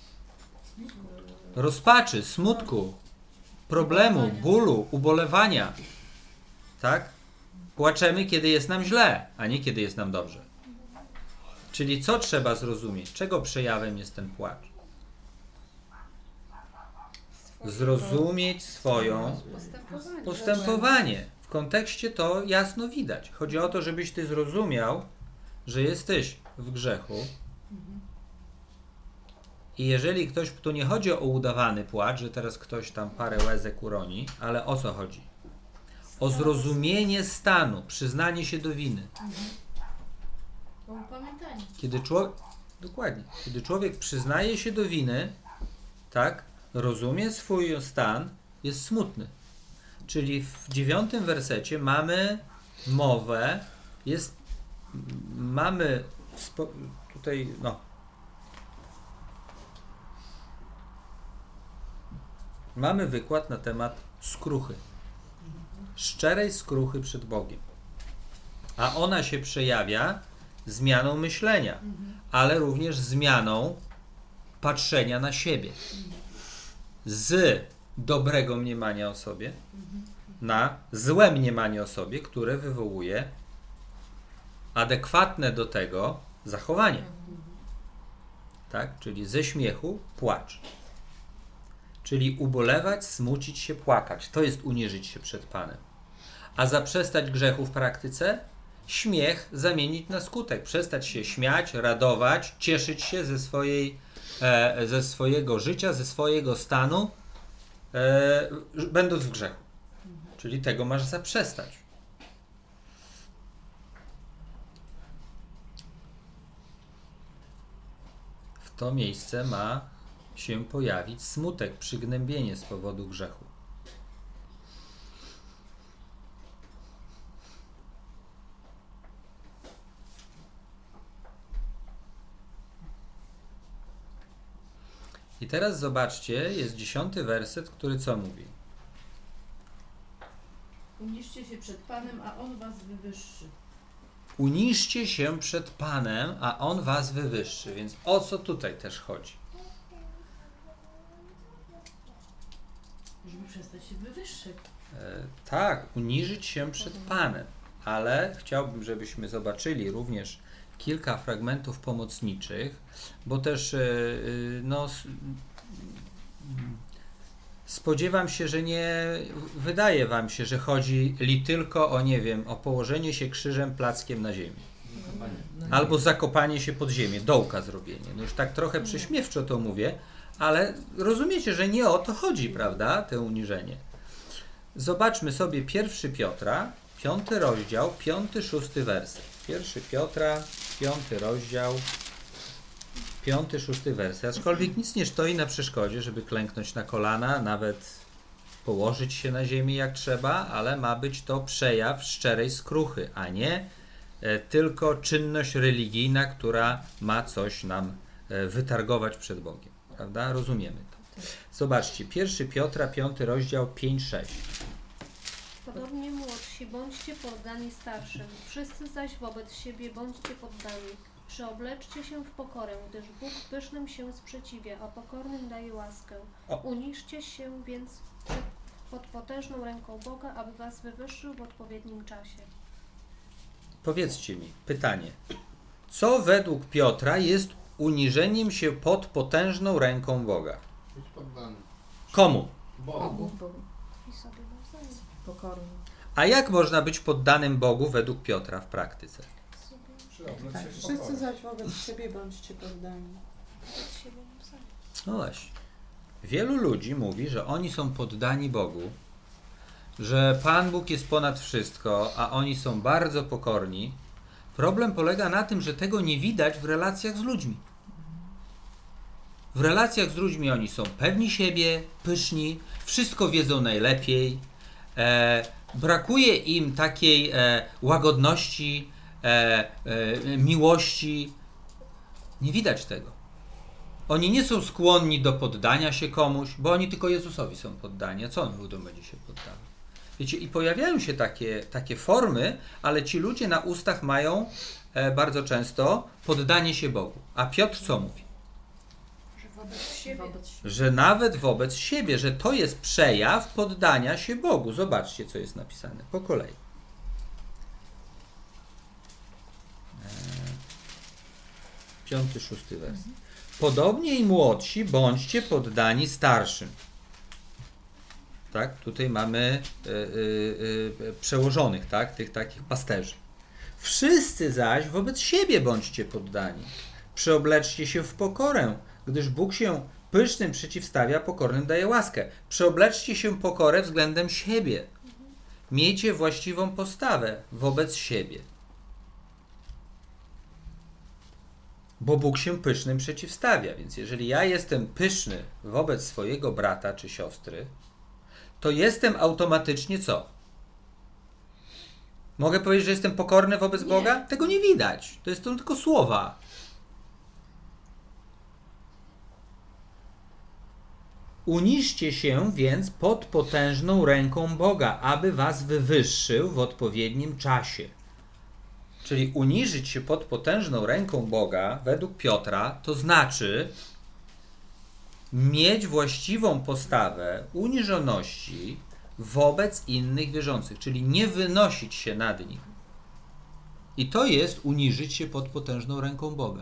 Rozpaczy, smutku, problemu, bólu, ubolewania. Tak? Płaczemy, kiedy jest nam źle, a nie kiedy jest nam dobrze. Czyli co trzeba zrozumieć? Czego przejawem jest ten płacz? Zrozumieć swoją Postępowanie. postępowanie. W kontekście to jasno widać. Chodzi o to, żebyś ty zrozumiał, że jesteś w grzechu. I jeżeli ktoś, tu nie chodzi o udawany płacz, że teraz ktoś tam parę łezek uroni, ale o co chodzi? O zrozumienie stanu, przyznanie się do winy. O upamiętanie. Kiedy człowiek, dokładnie, kiedy człowiek przyznaje się do winy, tak, rozumie swój stan, jest smutny. Czyli w dziewiątym wersecie mamy mowę, jest, mamy spo, tutaj, no, Mamy wykład na temat skruchy. Szczerej skruchy przed Bogiem. A ona się przejawia zmianą myślenia, ale również zmianą patrzenia na siebie. Z dobrego mniemania o sobie na złe mniemanie o sobie, które wywołuje adekwatne do tego zachowanie. Tak? Czyli ze śmiechu płacz. Czyli ubolewać, smucić się, płakać. To jest uniżyć się przed Panem. A zaprzestać grzechu w praktyce? Śmiech zamienić na skutek. Przestać się śmiać, radować, cieszyć się ze, swojej, e, ze swojego życia, ze swojego stanu, e, będąc w grzechu. Czyli tego masz zaprzestać. W to miejsce ma się pojawić smutek, przygnębienie z powodu grzechu. I teraz zobaczcie, jest dziesiąty werset, który co mówi? Uniżcie się przed Panem, a On was wywyższy. Uniżcie się przed Panem, a On was wywyższy. Więc o co tutaj też chodzi? Żeby przestać się wywyższyć. E, tak, uniżyć się przed Panem. Ale chciałbym, żebyśmy zobaczyli również kilka fragmentów pomocniczych, bo też e, no, s- spodziewam się, że nie wydaje wam się, że chodzi li tylko o, nie wiem, o położenie się krzyżem plackiem na ziemi. Albo zakopanie się pod ziemię, dołka zrobienie. No już tak trochę prześmiewczo to mówię, ale rozumiecie, że nie o to chodzi, prawda, to uniżenie. Zobaczmy sobie pierwszy Piotra, piąty rozdział, piąty, szósty werset. Pierwszy Piotra, piąty rozdział, piąty, szósty werset. Aczkolwiek nic nie stoi na przeszkodzie, żeby klęknąć na kolana, nawet położyć się na ziemi jak trzeba, ale ma być to przejaw szczerej skruchy, a nie e, tylko czynność religijna, która ma coś nam e, wytargować przed Bogiem. Prawda? Rozumiemy to. Zobaczcie, pierwszy Piotra, piąty rozdział, pięć, sześć. Podobnie młodsi, bądźcie poddani starszym. Wszyscy zaś wobec siebie bądźcie poddani. Przeobleczcie się w pokorę, gdyż Bóg pysznym się sprzeciwia, a pokornym daje łaskę. O. Uniżcie się więc przed, pod potężną ręką Boga, aby was wywyższył w odpowiednim czasie. Powiedzcie mi, pytanie. Co według Piotra jest uniżeniem się pod potężną ręką Boga? Być poddany. Komu? Bogu. Bogu. I sobie nawzajem. Pokorny. A jak można być poddanym Bogu według Piotra w praktyce? Przyoblec Tak, się w Wszyscy pokorę. zaś wobec siebie bądźcie poddani. Wobec siebie nawzajem. No właśnie. Wielu ludzi mówi, że oni są poddani Bogu, że Pan Bóg jest ponad wszystko, a oni są bardzo pokorni. Problem polega na tym, że tego nie widać w relacjach z ludźmi. W relacjach z ludźmi oni są pewni siebie, pyszni, wszystko wiedzą najlepiej, e, brakuje im takiej e, łagodności, e, e, miłości. Nie widać tego. Oni nie są skłonni do poddania się komuś, bo oni tylko Jezusowi są poddani. A co on ludziom będzie się poddawał? Wiecie, i pojawiają się takie, takie formy, ale ci ludzie na ustach mają e, bardzo często poddanie się Bogu. A Piotr co mówi? Że wobec siebie. Wobec siebie. Że nawet wobec siebie, że to jest przejaw poddania się Bogu. Zobaczcie, co jest napisane po kolei. E, Piąty, szósty werset. Podobnie i młodsi bądźcie poddani starszym. Tak, tutaj mamy y, y, y, przełożonych, tak, tych takich pasterzy. Wszyscy zaś wobec siebie bądźcie poddani. Przeobleczcie się w pokorę, gdyż Bóg się pysznym przeciwstawia, pokornym daje łaskę. Przeobleczcie się pokorę względem siebie. Miejcie właściwą postawę wobec siebie. Bo Bóg się pysznym przeciwstawia. Więc jeżeli ja jestem pyszny wobec swojego brata czy siostry, to jestem automatycznie co? Mogę powiedzieć, że jestem pokorny wobec Nie. Boga? Tego nie widać. To jest to tylko słowa. Uniżcie się więc pod potężną ręką Boga, aby was wywyższył w odpowiednim czasie. Czyli uniżyć się pod potężną ręką Boga, według Piotra, to znaczy mieć właściwą postawę uniżoności wobec innych wierzących, czyli nie wynosić się nad nich. I to jest uniżyć się pod potężną ręką Boga.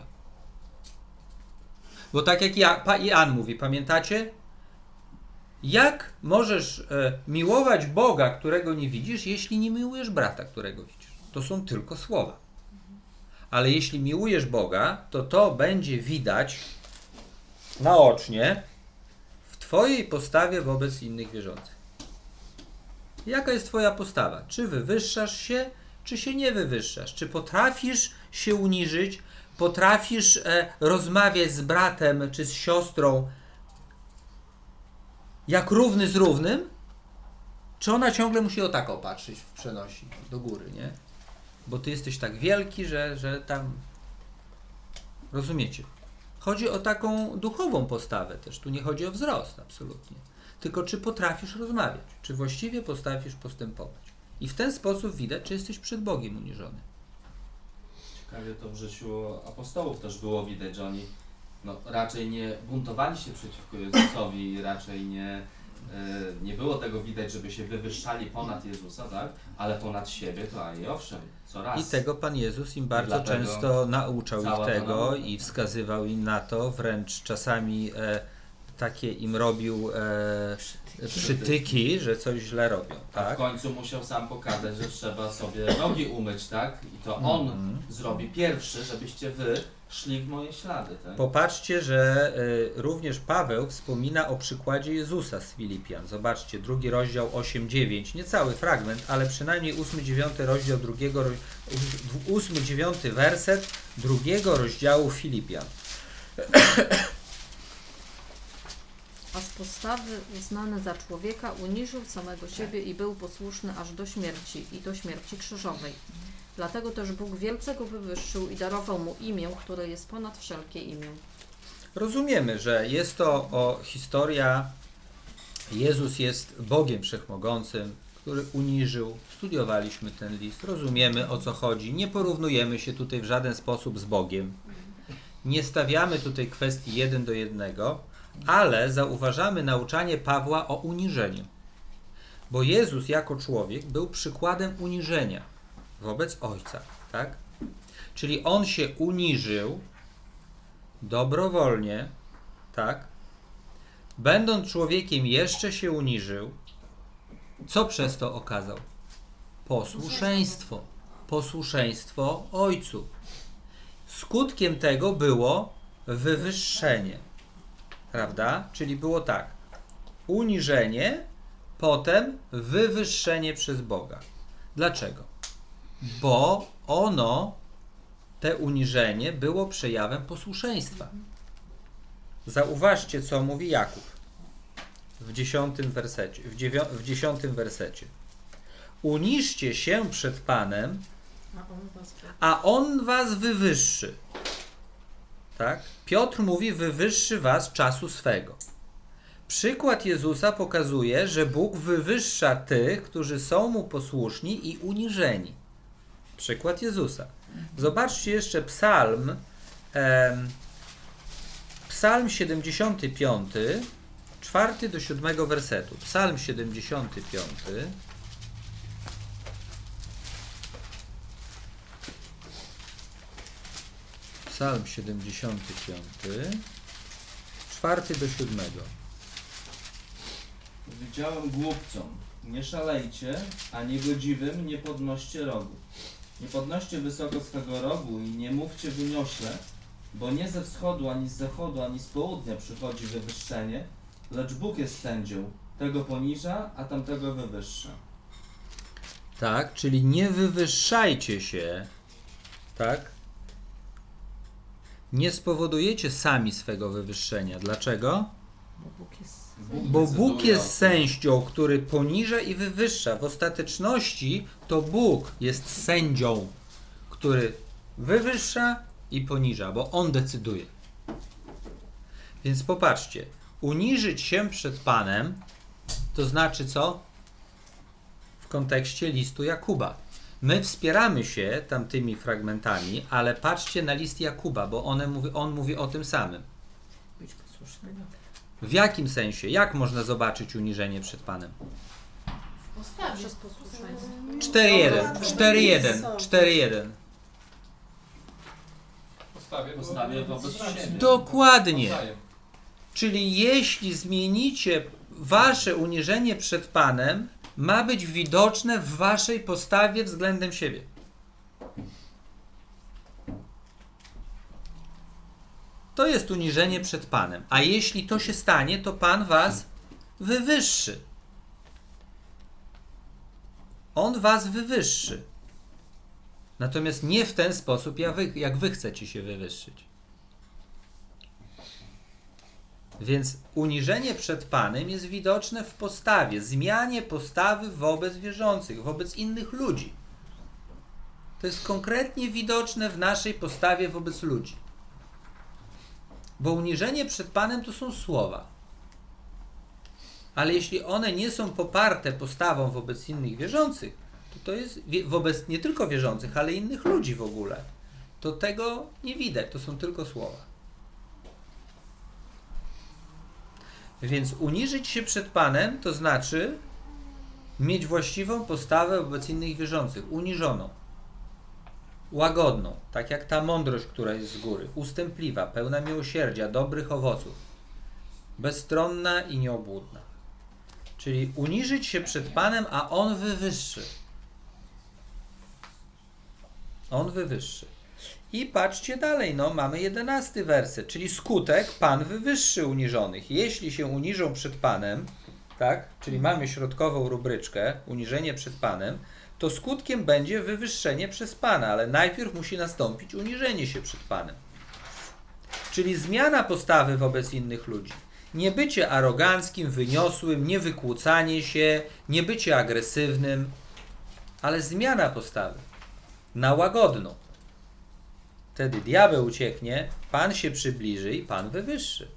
Bo tak jak ja, Jan mówi, pamiętacie? Jak możesz e, miłować Boga, którego nie widzisz, jeśli nie miłujesz brata, którego widzisz? To są tylko słowa. Ale jeśli miłujesz Boga, to to będzie widać naocznie w twojej postawie wobec innych wierzących. Jaka jest twoja postawa? Czy wywyższasz się, czy się nie wywyższasz? Czy potrafisz się uniżyć? Potrafisz e, rozmawiać z bratem czy z siostrą jak równy z równym? Czy ona ciągle musi o tak opatrzyć w przenosi do góry, nie? Bo ty jesteś tak wielki, że, że tam... Rozumiecie? Chodzi o taką duchową postawę też. Tu nie chodzi o wzrost, absolutnie. Tylko czy potrafisz rozmawiać? Czy właściwie potrafisz postępować? I w ten sposób widać, czy jesteś przed Bogiem uniżony. Ciekawie to w życiu apostołów też było widać, że oni no, raczej nie buntowali się przeciwko Jezusowi, raczej nie, y, nie było tego widać, żeby się wywyższali ponad Jezusa, tak? Ale ponad siebie to a i owszem, coraz. I tego Pan Jezus im bardzo Dlatego często nauczał ich cała tego nauka. i wskazywał im na to, wręcz czasami e, takie im robił e, przytyki, że coś źle robią. A w Tak? końcu musiał sam pokazać, że trzeba sobie nogi umyć, tak? I to on Mhm. zrobi pierwszy, żebyście wy szli w moje ślady, tak? Popatrzcie, że y, również Paweł wspomina o przykładzie Jezusa z Filipian. Zobaczcie, drugi rozdział osiem dziewięć, nie cały fragment, ale przynajmniej ósmy dziewiąty rozdział drugiego, ósmy dziewiąty werset drugiego rozdziału Filipian. A z postawy uznany za człowieka uniżył samego siebie i był posłuszny aż do śmierci i do śmierci krzyżowej. Dlatego też Bóg wielce go wywyższył i darował mu imię, które jest ponad wszelkie imię. Rozumiemy, że jest to o historia, Jezus jest Bogiem Wszechmogącym, który uniżył. Studiowaliśmy ten list, rozumiemy o co chodzi. Nie porównujemy się tutaj w żaden sposób z Bogiem. Nie stawiamy tutaj kwestii jeden do jednego, ale zauważamy nauczanie Pawła o uniżeniu. Bo Jezus jako człowiek był przykładem uniżenia wobec Ojca, tak? Czyli On się uniżył dobrowolnie, tak? Będąc człowiekiem jeszcze się uniżył. Co przez to okazał? Posłuszeństwo. Posłuszeństwo Ojcu. Skutkiem tego było wywyższenie. Prawda? Czyli było tak. Uniżenie, potem wywyższenie przez Boga. Dlaczego? Bo ono, te uniżenie, było przejawem posłuszeństwa. Zauważcie, co mówi Jakub w dziesiątym wersecie. W, dziewią- w dziesiątym wersecie. Uniżcie się przed Panem, a On was wywyższy. Tak? Piotr mówi, wywyższy was czasu swego. Przykład Jezusa pokazuje, że Bóg wywyższa tych, którzy są Mu posłuszni i uniżeni. Przykład Jezusa. Zobaczcie jeszcze psalm, em, psalm siedemdziesiąty piąty, czwarty do siódmego wersetu. Psalm siedemdziesiąty piąty. Psalm siedemdziesiąty piąty, czwarty do siódmego. Powiedziałem głupcom, nie szalejcie, a niegodziwym nie podnoście rogu. Nie podnoście wysoko swego rogu i nie mówcie wyniośle, bo nie ze wschodu, ani z zachodu, ani z południa przychodzi wywyższenie, lecz Bóg jest sędzią. Tego poniża, a tamtego wywyższa. Tak, czyli nie wywyższajcie się, tak? Nie spowodujecie sami swego wywyższenia. Dlaczego? Bo Bóg jest... Bo Bóg jest sędzią, który poniża i wywyższa. W ostateczności to Bóg jest sędzią, który wywyższa i poniża, bo On decyduje. Więc popatrzcie, Uniżyć się przed Panem to znaczy co? W kontekście listu Jakuba. My wspieramy się tamtymi fragmentami, ale patrzcie na list Jakuba, bo one mówi, on mówi o tym samym. Być posłusznym. W jakim sensie? Jak można zobaczyć uniżenie przed Panem? W postawie. Przez posłuszeństwo. cztery jeden. cztery jeden. cztery jeden. Postawię, Postawię wobec siebie. Dokładnie. Poznaję. Czyli jeśli zmienicie wasze uniżenie przed Panem, ma być widoczne w waszej postawie względem siebie. To jest uniżenie przed Panem. A jeśli to się stanie, to Pan was wywyższy. On was wywyższy. Natomiast nie w ten sposób, jak wy, jak wy chcecie się wywyższyć. Więc uniżenie przed Panem jest widoczne w postawie, zmianie postawy wobec wierzących, wobec innych ludzi. To jest konkretnie widoczne w naszej postawie wobec ludzi. Bo uniżenie przed Panem to są słowa. Ale jeśli one nie są poparte postawą wobec innych wierzących, to to jest wobec nie tylko wierzących, ale innych ludzi w ogóle. To tego nie widać, to są tylko słowa. Więc uniżyć się przed Panem to znaczy mieć właściwą postawę wobec innych wierzących, uniżoną, łagodną, tak jak ta mądrość, która jest z góry, ustępliwa, pełna miłosierdzia, dobrych owoców, bezstronna i nieobłudna. Czyli uniżyć się przed Panem, a On wywyższy. On wywyższy. I patrzcie dalej, no mamy jedenasty werset, czyli skutek Pan wywyższy uniżonych. Jeśli się uniżą przed Panem, tak, czyli mamy środkową rubryczkę, uniżenie przed Panem, to skutkiem będzie wywyższenie przez Pana, ale najpierw musi nastąpić uniżenie się przed Panem. Czyli zmiana postawy wobec innych ludzi. Nie bycie aroganckim, wyniosłym, nie wykłócanie się, nie bycie agresywnym, ale zmiana postawy na łagodną. Wtedy diabeł ucieknie, Pan się przybliży i Pan wywyższy.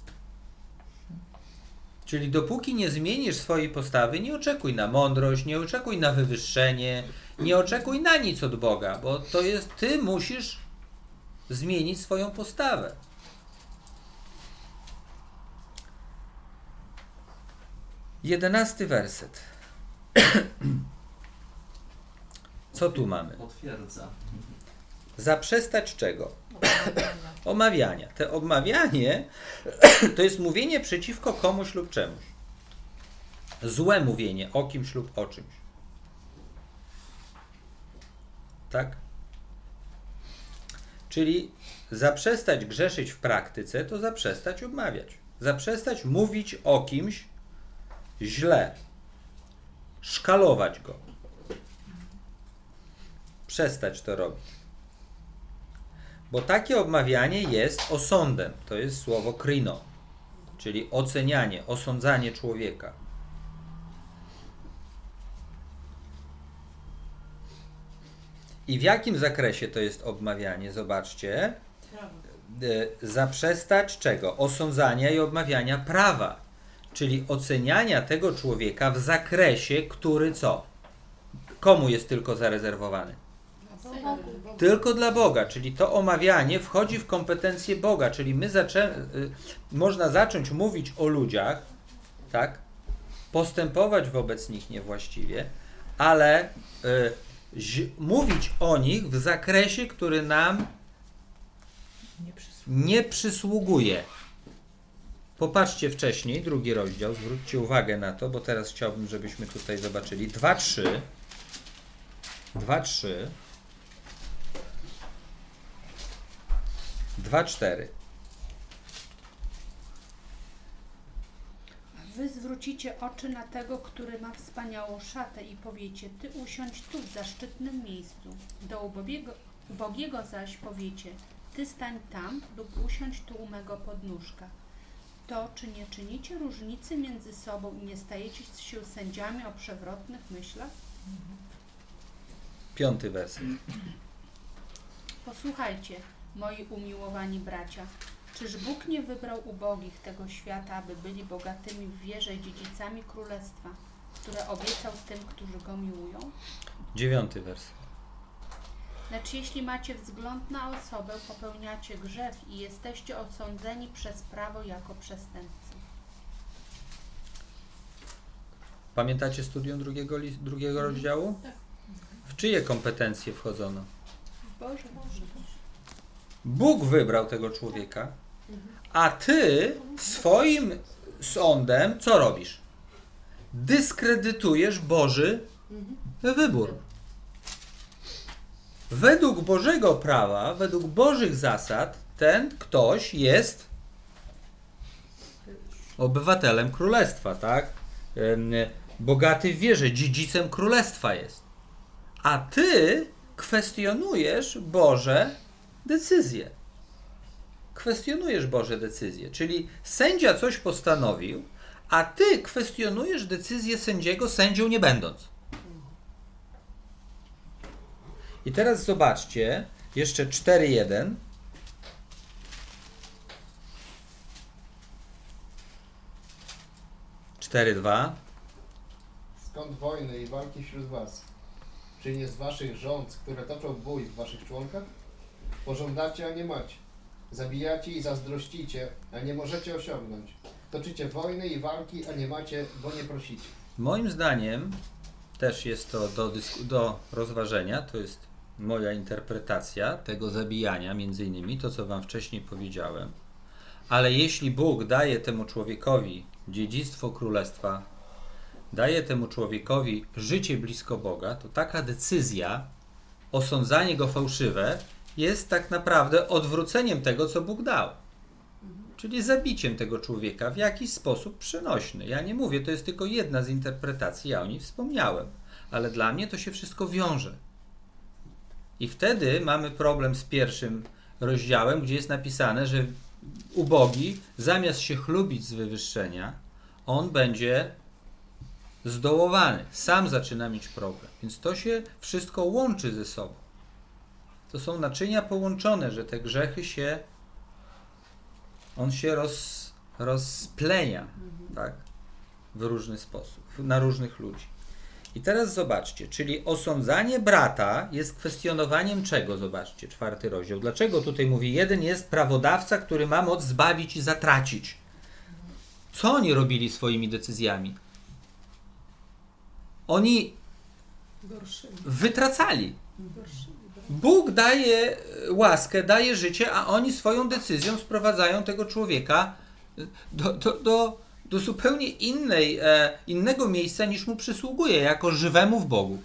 Czyli dopóki nie zmienisz swojej postawy, nie oczekuj na mądrość, nie oczekuj na wywyższenie, nie oczekuj na nic od Boga, bo to jest, ty musisz zmienić swoją postawę. Jedenasty werset. Co tu mamy? Potwierdza. Zaprzestać czego? Omawiania. Te omawianie to jest mówienie przeciwko komuś lub czemuś. Złe mówienie o kimś lub o czymś. Tak? Czyli zaprzestać grzeszyć w praktyce to zaprzestać obmawiać. Zaprzestać mówić o kimś źle. Szkalować go. Przestać to robić. Bo takie obmawianie jest osądem. To jest słowo kryno, czyli ocenianie, osądzanie człowieka. I w jakim zakresie to jest obmawianie? Zobaczcie. Zaprzestać czego? Osądzania i obmawiania prawa. Czyli oceniania tego człowieka w zakresie, który co? Komu jest tylko zarezerwowany? Tylko dla Boga, czyli to omawianie wchodzi w kompetencje Boga, czyli my zaczę... można zacząć mówić o ludziach, tak? Postępować wobec nich niewłaściwie, ale y, mówić o nich w zakresie, który nam Nie przysługuje. nie przysługuje. Popatrzcie wcześniej, drugi rozdział, zwróćcie uwagę na to, bo teraz chciałbym, żebyśmy tutaj zobaczyli. dwa trzy. dwa trzy. dwa cztery. Wy zwrócicie oczy na tego, który ma wspaniałą szatę i powiecie, ty usiądź tu w zaszczytnym miejscu. Do ubogiego, ubogiego zaś powiecie, ty stań tam lub usiądź tu u mego podnóżka. To, czy nie czynicie różnicy między sobą i nie stajecie się sędziami o przewrotnych myślach? Piąty werset. Posłuchajcie, moi umiłowani bracia, Czyż Bóg nie wybrał ubogich tego świata, aby byli bogatymi w wierze i dziedzicami królestwa, które obiecał tym, którzy Go miłują? Dziewiąty wers. Lecz jeśli macie wzgląd na osobę, popełniacie grzech i jesteście osądzeni przez prawo jako przestępcy. Pamiętacie studium drugiego, li- drugiego rozdziału? Tak. W czyje kompetencje wchodzono? Boże, Boże. Bóg wybrał tego człowieka, a ty swoim sądem co robisz? Dyskredytujesz Boży wybór. Według Bożego prawa, według Bożych zasad, ten ktoś jest obywatelem królestwa, tak? Em, Bogaty w wierze, dziedzicem królestwa jest. A ty kwestionujesz Boże decyzje. Kwestionujesz Boże decyzje. Czyli sędzia coś postanowił, a ty kwestionujesz decyzję sędziego, sędzią nie będąc. I teraz zobaczcie, jeszcze cztery jeden. cztery dwa. Skąd wojny i walki wśród was? Czy nie z waszych rządz, które toczą bój w waszych członkach? Pożądacie, a nie macie. Zabijacie i zazdrościcie, a nie możecie osiągnąć. Toczycie wojny i walki, a nie macie, bo nie prosicie. Moim zdaniem też jest to do, dysku- do rozważenia, to jest moja interpretacja tego zabijania, między innymi to, co wam wcześniej powiedziałem. Ale jeśli Bóg daje temu człowiekowi dziedzictwo królestwa, daje temu człowiekowi życie blisko Boga, to taka decyzja, osądzanie go fałszywe, jest tak naprawdę odwróceniem tego, co Bóg dał. Czyli zabiciem tego człowieka w jakiś sposób przenośny. Ja nie mówię, to jest tylko jedna z interpretacji, ja o niej wspomniałem. Ale dla mnie to się wszystko wiąże. I wtedy mamy problem z pierwszym rozdziałem, gdzie jest napisane, że ubogi, zamiast się chlubić z wywyższenia, on będzie zdołowany. Sam zaczyna mieć problem. Więc to się wszystko łączy ze sobą. To są naczynia połączone, że te grzechy się on się roz, rozplenia, tak, w różny sposób, na różnych ludzi. I teraz zobaczcie, czyli osądzanie brata jest kwestionowaniem czego? Zobaczcie, czwarty rozdział. Dlaczego tutaj mówi, jeden jest prawodawca, który ma moc zbawić i zatracić. Co oni robili swoimi decyzjami? Oni wytracali. Bóg daje łaskę, daje życie, a oni swoją decyzją sprowadzają tego człowieka do, do, do, do zupełnie innej, e, innego miejsca niż mu przysługuje, jako żywemu w Bogu.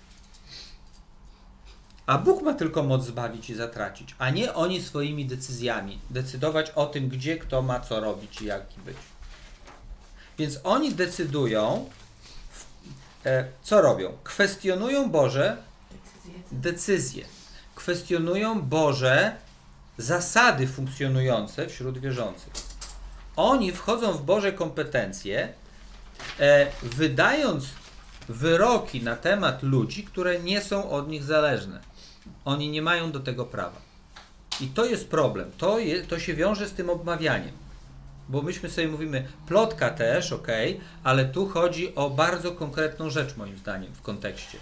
A Bóg ma tylko moc zbawić i zatracić, a nie oni swoimi decyzjami decydować o tym, gdzie kto ma co robić i jaki być. Więc oni decydują, e, co robią? Kwestionują Boże decyzje. Kwestionują Boże zasady funkcjonujące wśród wierzących. Oni wchodzą w Boże kompetencje, e, wydając wyroki na temat ludzi, które nie są od nich zależne. Oni nie mają do tego prawa. I to jest problem. To, je, to się wiąże z tym obmawianiem. Bo myśmy sobie mówimy, plotka też, ok, ale tu chodzi o bardzo konkretną rzecz, moim zdaniem, w kontekście.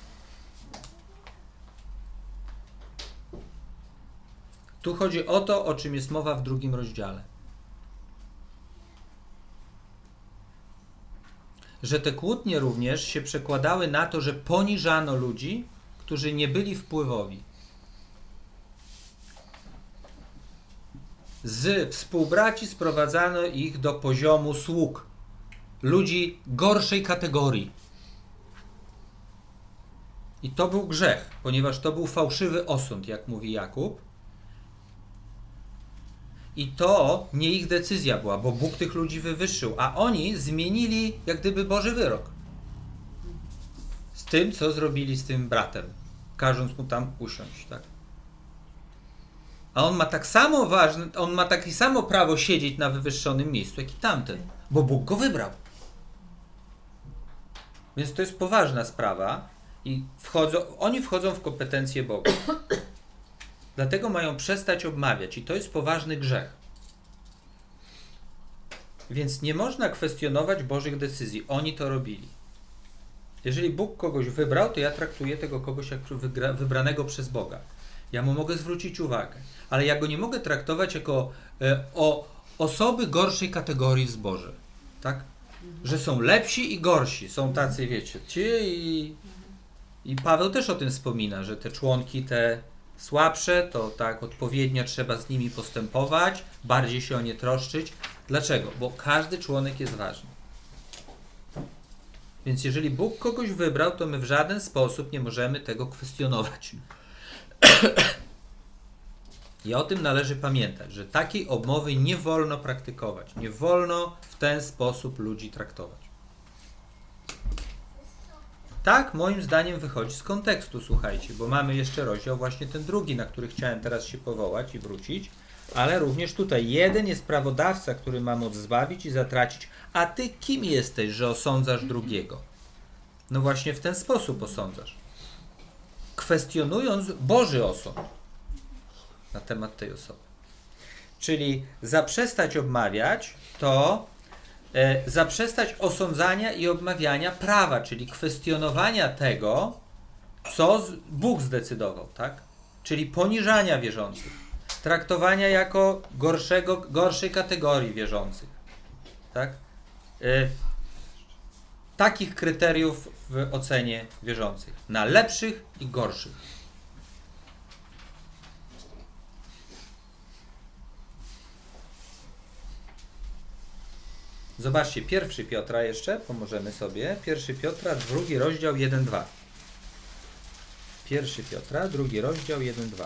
Tu chodzi o to, o czym jest mowa w drugim rozdziale. Że te kłótnie również się przekładały na to, że poniżano ludzi, którzy nie byli wpływowi. Z współbraci sprowadzano ich do poziomu sług. Ludzi gorszej kategorii. I to był grzech, ponieważ to był fałszywy osąd, jak mówi Jakub. I to nie ich decyzja była, bo Bóg tych ludzi wywyższył, a oni zmienili jak gdyby Boży wyrok. Z tym, co zrobili z tym bratem, każąc mu tam usiąść, tak? A on ma tak samo ważne, on ma takie samo prawo siedzieć na wywyższonym miejscu, jak i tamten, bo Bóg go wybrał. Więc to jest poważna sprawa i wchodzą, oni wchodzą w kompetencje Boga. Dlatego mają przestać obmawiać i to jest poważny grzech. Więc nie można kwestionować Bożych decyzji. Oni to robili. Jeżeli Bóg kogoś wybrał, to ja traktuję tego kogoś jak wygra, wybranego przez Boga. Ja mu mogę zwrócić uwagę. Ale ja go nie mogę traktować jako e, o osoby gorszej kategorii w zborze. Tak? Że są lepsi i gorsi. Są tacy, wiecie, ci i, i Paweł też o tym wspomina, że te członki, te słabsze, to tak odpowiednio trzeba z nimi postępować, bardziej się o nie troszczyć. Dlaczego? Bo każdy członek jest ważny. Więc jeżeli Bóg kogoś wybrał, to my w żaden sposób nie możemy tego kwestionować. I o tym należy pamiętać, że takiej obmowy nie wolno praktykować. Nie wolno w ten sposób ludzi traktować. Tak, moim zdaniem wychodzi z kontekstu, słuchajcie, bo mamy jeszcze rozdział właśnie ten drugi, na który chciałem teraz się powołać i wrócić, ale również tutaj jeden jest prawodawca, który ma moc zbawić i zatracić, a ty kim jesteś, że osądzasz drugiego? No właśnie w ten sposób osądzasz. Kwestionując Boży osąd na temat tej osoby. Czyli zaprzestać obmawiać to e, zaprzestać osądzania i obmawiania prawa, czyli kwestionowania tego, co z, Bóg zdecydował, tak? Czyli poniżania wierzących, traktowania jako gorszego, gorszej kategorii wierzących, tak? E, takich kryteriów w ocenie wierzących, na lepszych i gorszych. Zobaczcie, pierwszy Piotra jeszcze, pomożemy sobie. Pierwszy Piotra, drugi rozdział, jeden dwa. Pierwszy Piotra, drugi rozdział, jeden dwa.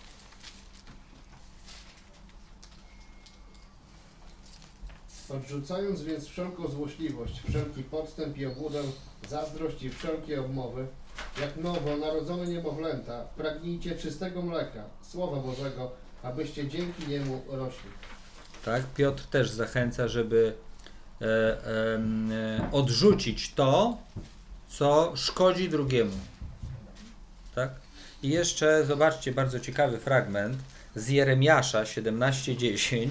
Odrzucając więc wszelką złośliwość, wszelki podstęp i obłudę, zazdrość i wszelkie obmowy, jak nowo narodzone niemowlęta, pragnijcie czystego mleka, Słowa Bożego, abyście dzięki niemu rośli. Tak, Piotr też zachęca, żeby e, e, odrzucić to, co szkodzi drugiemu. Tak? I jeszcze zobaczcie bardzo ciekawy fragment z Jeremiasza siedemnaście dziesięć.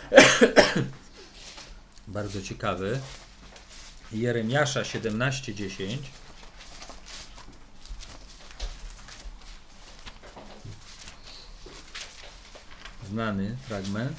Bardzo ciekawy. Jeremiasza siedemnaście dziesięć. Znany fragment.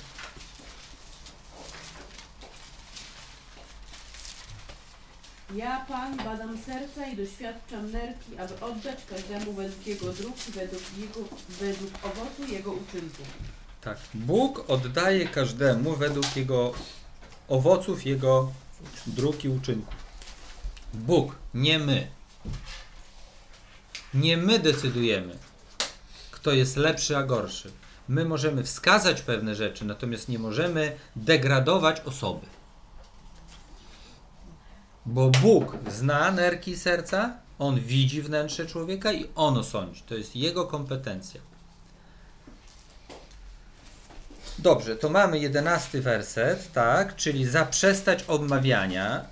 Ja, Pan, badam serca i doświadczam nerki, aby oddać każdemu według jego dróg i według, jego, według owocu jego uczynku. Tak. Bóg oddaje każdemu według jego owoców, jego dróg i uczynków. Bóg, nie my. Nie my decydujemy, kto jest lepszy, a gorszy. My możemy wskazać pewne rzeczy, natomiast nie możemy degradować osoby. Bo Bóg zna nerki serca, On widzi wnętrze człowieka i On osądzi. To jest Jego kompetencja. Dobrze, to mamy jedenasty werset, tak, czyli zaprzestać obmawiania,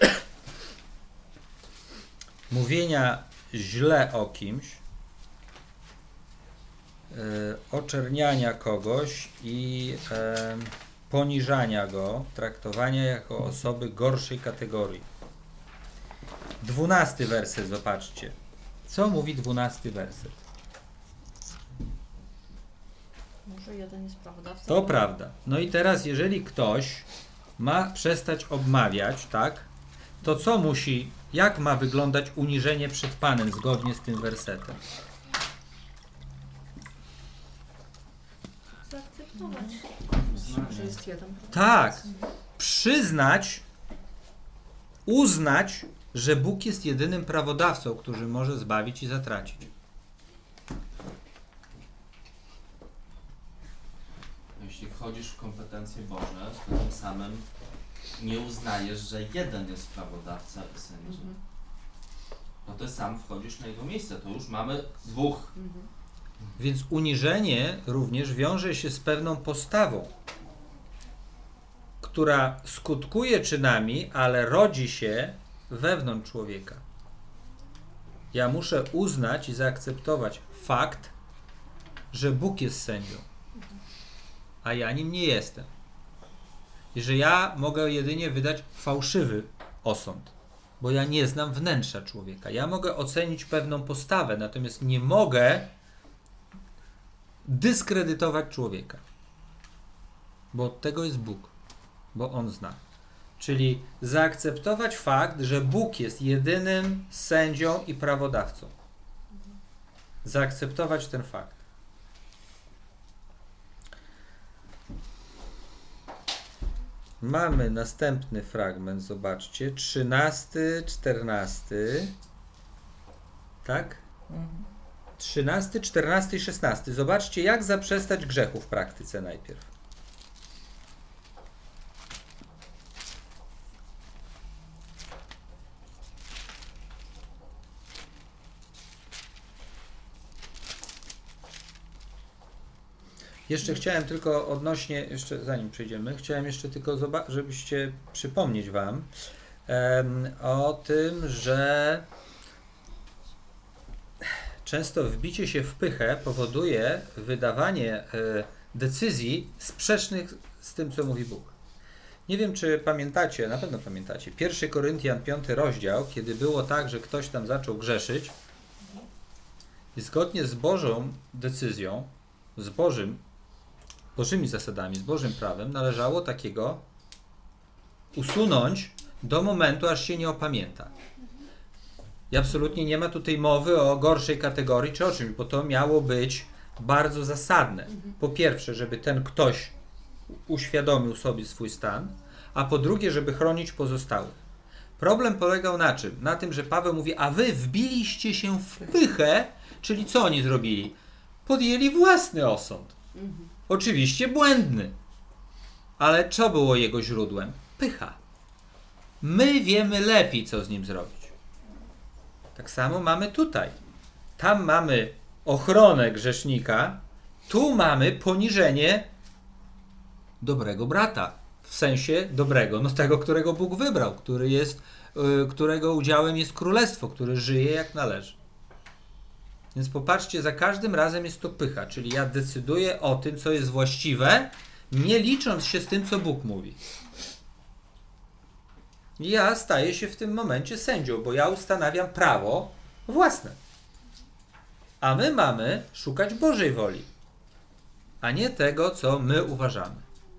mówienia źle o kimś, yy, oczerniania kogoś i yy, poniżania go, traktowania jako osoby gorszej kategorii. Dwunasty werset, zobaczcie. Co mówi dwunasty werset? Może jeden jest prawodawcą. To prawda. No i teraz, jeżeli ktoś ma przestać obmawiać, tak, to co musi, jak ma wyglądać uniżenie przed Panem zgodnie z tym wersetem? Zaakceptować. Że jest jeden. Tak. Przyznać, uznać, że Bóg jest jedynym prawodawcą, który może zbawić i zatracić. Jeśli wchodzisz w kompetencje Boże, to tym samym nie uznajesz, że jeden jest prawodawca i sędzia. Mhm. No to sam wchodzisz na jego miejsce, to już mamy dwóch. Mhm. Więc uniżenie również wiąże się z pewną postawą, która skutkuje czynami, ale rodzi się wewnątrz człowieka. Ja muszę uznać i zaakceptować fakt, że Bóg jest sędzią, a ja nim nie jestem. i że ja mogę jedynie wydać fałszywy osąd, bo ja nie znam wnętrza człowieka. Ja mogę ocenić pewną postawę, natomiast nie mogę dyskredytować człowieka, bo od tego jest Bóg, bo On zna. Czyli zaakceptować fakt, że Bóg jest jedynym sędzią i prawodawcą. Zaakceptować ten fakt. Mamy następny fragment, zobaczcie, trzynasty, czternasty, tak? trzynasty, czternasty i szesnasty. Zobaczcie, jak zaprzestać grzechu w praktyce najpierw. Jeszcze chciałem tylko odnośnie, jeszcze zanim przejdziemy, chciałem jeszcze tylko, zoba- żebyście przypomnieć Wam em, o tym, że często wbicie się w pychę powoduje wydawanie e, decyzji sprzecznych z tym, co mówi Bóg. Nie wiem, czy pamiętacie, na pewno pamiętacie, pierwszy Koryntian, piąty rozdział, kiedy było tak, że ktoś tam zaczął grzeszyć i zgodnie z Bożą decyzją, z Bożym Bożymi zasadami, z Bożym prawem należało takiego usunąć do momentu, aż się nie opamięta. I absolutnie nie ma tutaj mowy o gorszej kategorii czy o czymś, bo to miało być bardzo zasadne. Po pierwsze, żeby ten ktoś uświadomił sobie swój stan, a po drugie, żeby chronić pozostałych. Problem polegał na czym? Na tym, że Paweł mówi, a wy wbiliście się w pychę, czyli co oni zrobili? Podjęli własny osąd. Oczywiście błędny. Ale co było jego źródłem? Pycha. My wiemy lepiej, co z nim zrobić. Tak samo mamy tutaj. Tam mamy ochronę grzesznika, tu mamy poniżenie dobrego brata. W sensie dobrego, no tego, którego Bóg wybrał, który jest, yy, którego udziałem jest królestwo, który żyje jak należy. Więc popatrzcie, za każdym razem jest to pycha, czyli ja decyduję o tym, co jest właściwe, nie licząc się z tym, co Bóg mówi. Ja staję się w tym momencie sędzią, bo ja ustanawiam prawo własne. A my mamy szukać Bożej woli, a nie tego, co my uważamy.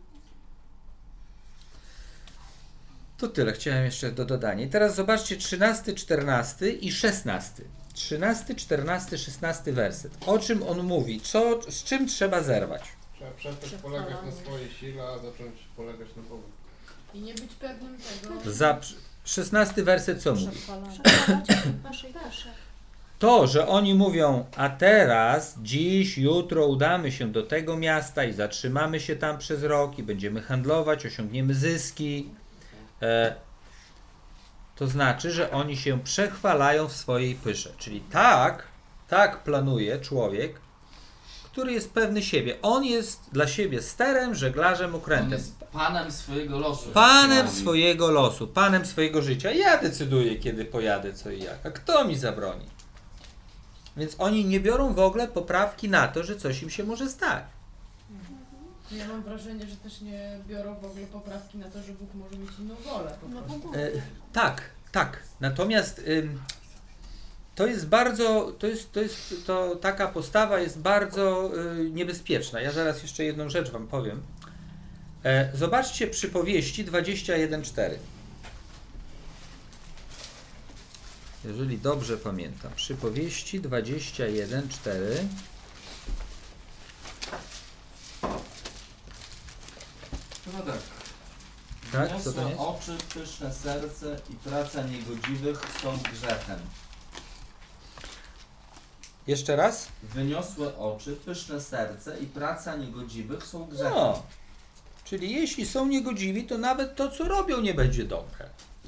To tyle chciałem jeszcze do dodania. I teraz zobaczcie trzynasty, czternasty i szesnasty. trzynasty, czternasty, szesnasty werset. O czym on mówi? Co, z czym trzeba zerwać? Trzeba przestać polegać na swojej sile, a zacząć polegać na Bogu. I nie być pewnym tego. Za szesnasty werset co mówi? Przekonać waszej duszy. To, że oni mówią, a teraz, dziś, jutro udamy się do tego miasta i zatrzymamy się tam przez rok i będziemy handlować, osiągniemy zyski. E, to znaczy, że oni się przechwalają w swojej pysze. Czyli tak, tak planuje człowiek, który jest pewny siebie. On jest dla siebie sterem, żeglarzem, On okrętem. jest panem swojego losu. Panem Mówi. swojego losu, panem swojego życia. Ja decyduję, kiedy pojadę, co i jak. A kto mi zabroni? Więc oni nie biorą w ogóle poprawki na to, że coś im się może stać. Ja mam wrażenie, że też nie biorą w ogóle poprawki na to, że Bóg może mieć inną wolę. Po No w prostu. ogóle. E, tak, tak. Natomiast ym, to jest bardzo, to jest, to jest, to taka postawa jest bardzo y, niebezpieczna. Ja zaraz jeszcze jedną rzecz wam powiem. E, zobaczcie przypowieści dwadzieścia jeden cztery. Jeżeli dobrze pamiętam. Przypowieści dwadzieścia jeden cztery. No tak. Tak, co to Wniosłe jest? oczy, pyszne serce i praca niegodziwych są grzechem. Jeszcze raz? Wyniosłe oczy, pyszne serce i praca niegodziwych są grzechem. No. Czyli jeśli są niegodziwi, to nawet to, co robią, nie będzie dobre.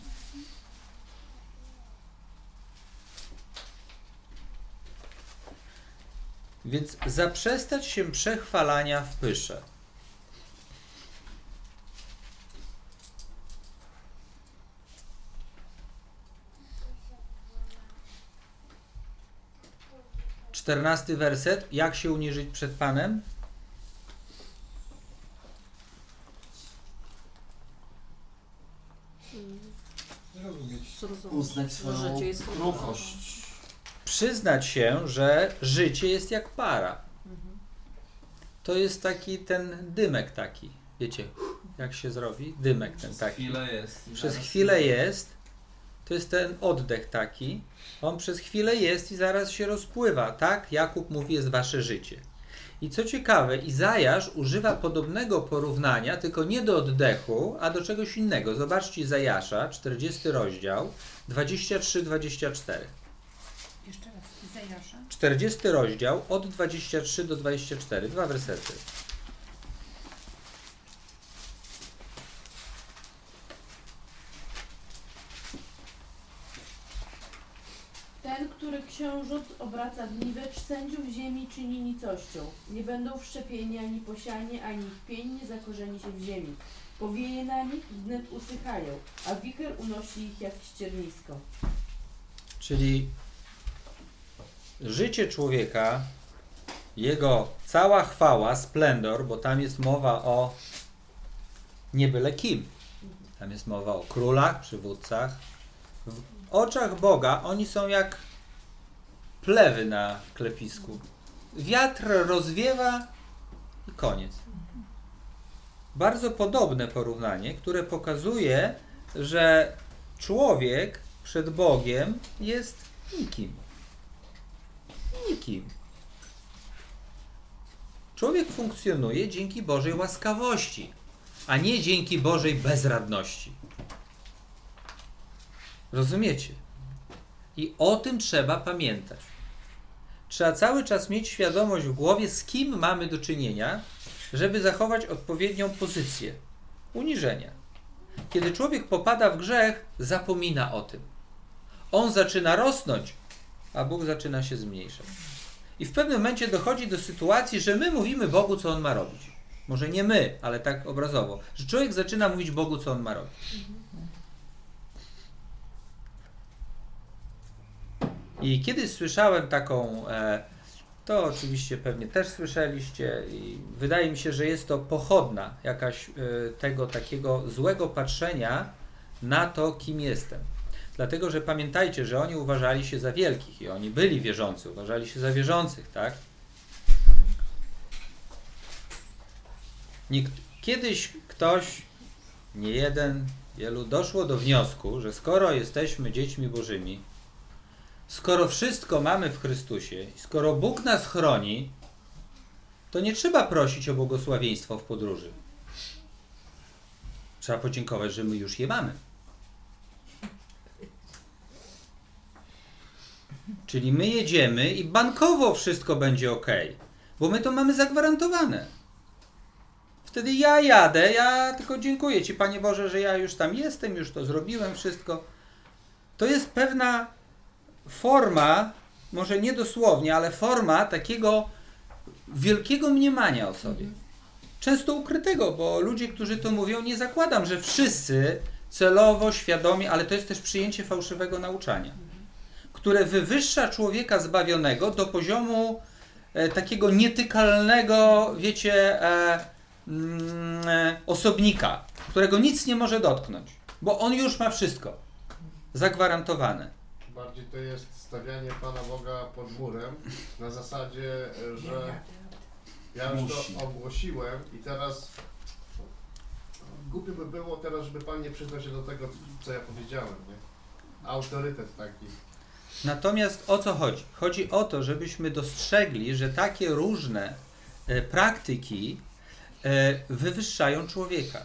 Więc zaprzestać się przechwalania w pysze. Czternasty werset. Jak się uniżyć przed Panem? Przyznać swoją życie jest kruchość. Przyznać się, że życie jest jak para. To jest taki ten dymek taki. Wiecie, jak się zrobi? Dymek ten Przez taki. chwilę jest. Przez zaraz chwilę nie. jest. To jest ten oddech taki. On przez chwilę jest i zaraz się rozpływa. Tak? Jakub mówi, jest wasze życie. I co ciekawe, Izajasz używa podobnego porównania, tylko nie do oddechu, a do czegoś innego. Zobaczcie Izajasza, czterdziesty rozdział, dwadzieścia trzy dwadzieścia cztery. Jeszcze raz, Izajasza. czterdziesty rozdział, od dwudziestego trzeciego do dwudziestego czwartego. Dwa wersety. Ten, który książąt obraca w niwecz, sędziów ziemi czyni nicością. Nie będą wszczepieni ani posianie, ani ich pień nie zakorzeni się w ziemi. Powieje na nich, wnet usychają, a wicher unosi ich jak ściernisko. Czyli życie człowieka, jego cała chwała, splendor, bo tam jest mowa o nie byle kim. Tam jest mowa o królach, przywódcach. W oczach Boga oni są jak plewy na klepisku. Wiatr rozwiewa i koniec. Bardzo podobne porównanie, które pokazuje, że człowiek przed Bogiem jest nikim. Nikim. Człowiek funkcjonuje dzięki Bożej łaskawości, a nie dzięki Bożej bezradności. Rozumiecie? I o tym trzeba pamiętać. Trzeba cały czas mieć świadomość w głowie, z kim mamy do czynienia, żeby zachować odpowiednią pozycję uniżenia. Kiedy człowiek popada w grzech, zapomina o tym. On zaczyna rosnąć, a Bóg zaczyna się zmniejszać. I w pewnym momencie dochodzi do sytuacji, że my mówimy Bogu, co On ma robić. Może nie my, ale tak obrazowo. Że człowiek zaczyna mówić Bogu, co On ma robić. I kiedyś słyszałem taką, e, to oczywiście pewnie też słyszeliście i wydaje mi się, że jest to pochodna jakaś e, tego takiego złego patrzenia na to, kim jestem. Dlatego, że pamiętajcie, że oni uważali się za wielkich i oni byli wierzący, uważali się za wierzących, tak? Nikt, kiedyś ktoś, nie jeden, wielu, doszło do wniosku, że skoro jesteśmy dziećmi Bożymi, skoro wszystko mamy w Chrystusie i skoro Bóg nas chroni, to nie trzeba prosić o błogosławieństwo w podróży. Trzeba podziękować, że my już je mamy. Czyli my jedziemy i bankowo wszystko będzie ok, bo my to mamy zagwarantowane. Wtedy ja jadę, ja tylko dziękuję Ci, Panie Boże, że ja już tam jestem, już to zrobiłem, wszystko. To jest pewna forma, może nie dosłownie, ale forma takiego wielkiego mniemania o sobie. Często ukrytego, bo ludzie, którzy to mówią, nie zakładam, że wszyscy celowo, świadomie, ale to jest też przyjęcie fałszywego nauczania, które wywyższa człowieka zbawionego do poziomu e, takiego nietykalnego, wiecie, e, mm, e, osobnika, którego nic nie może dotknąć, bo on już ma wszystko zagwarantowane. Bardziej to jest stawianie Pana Boga pod murem na zasadzie, że ja już to ogłosiłem i teraz głupio by było teraz, żeby Pan nie przyznał się do tego, co ja powiedziałem, nie? Autorytet taki. Natomiast o co chodzi? Chodzi o to, żebyśmy dostrzegli, że takie różne e, praktyki e, wywyższają człowieka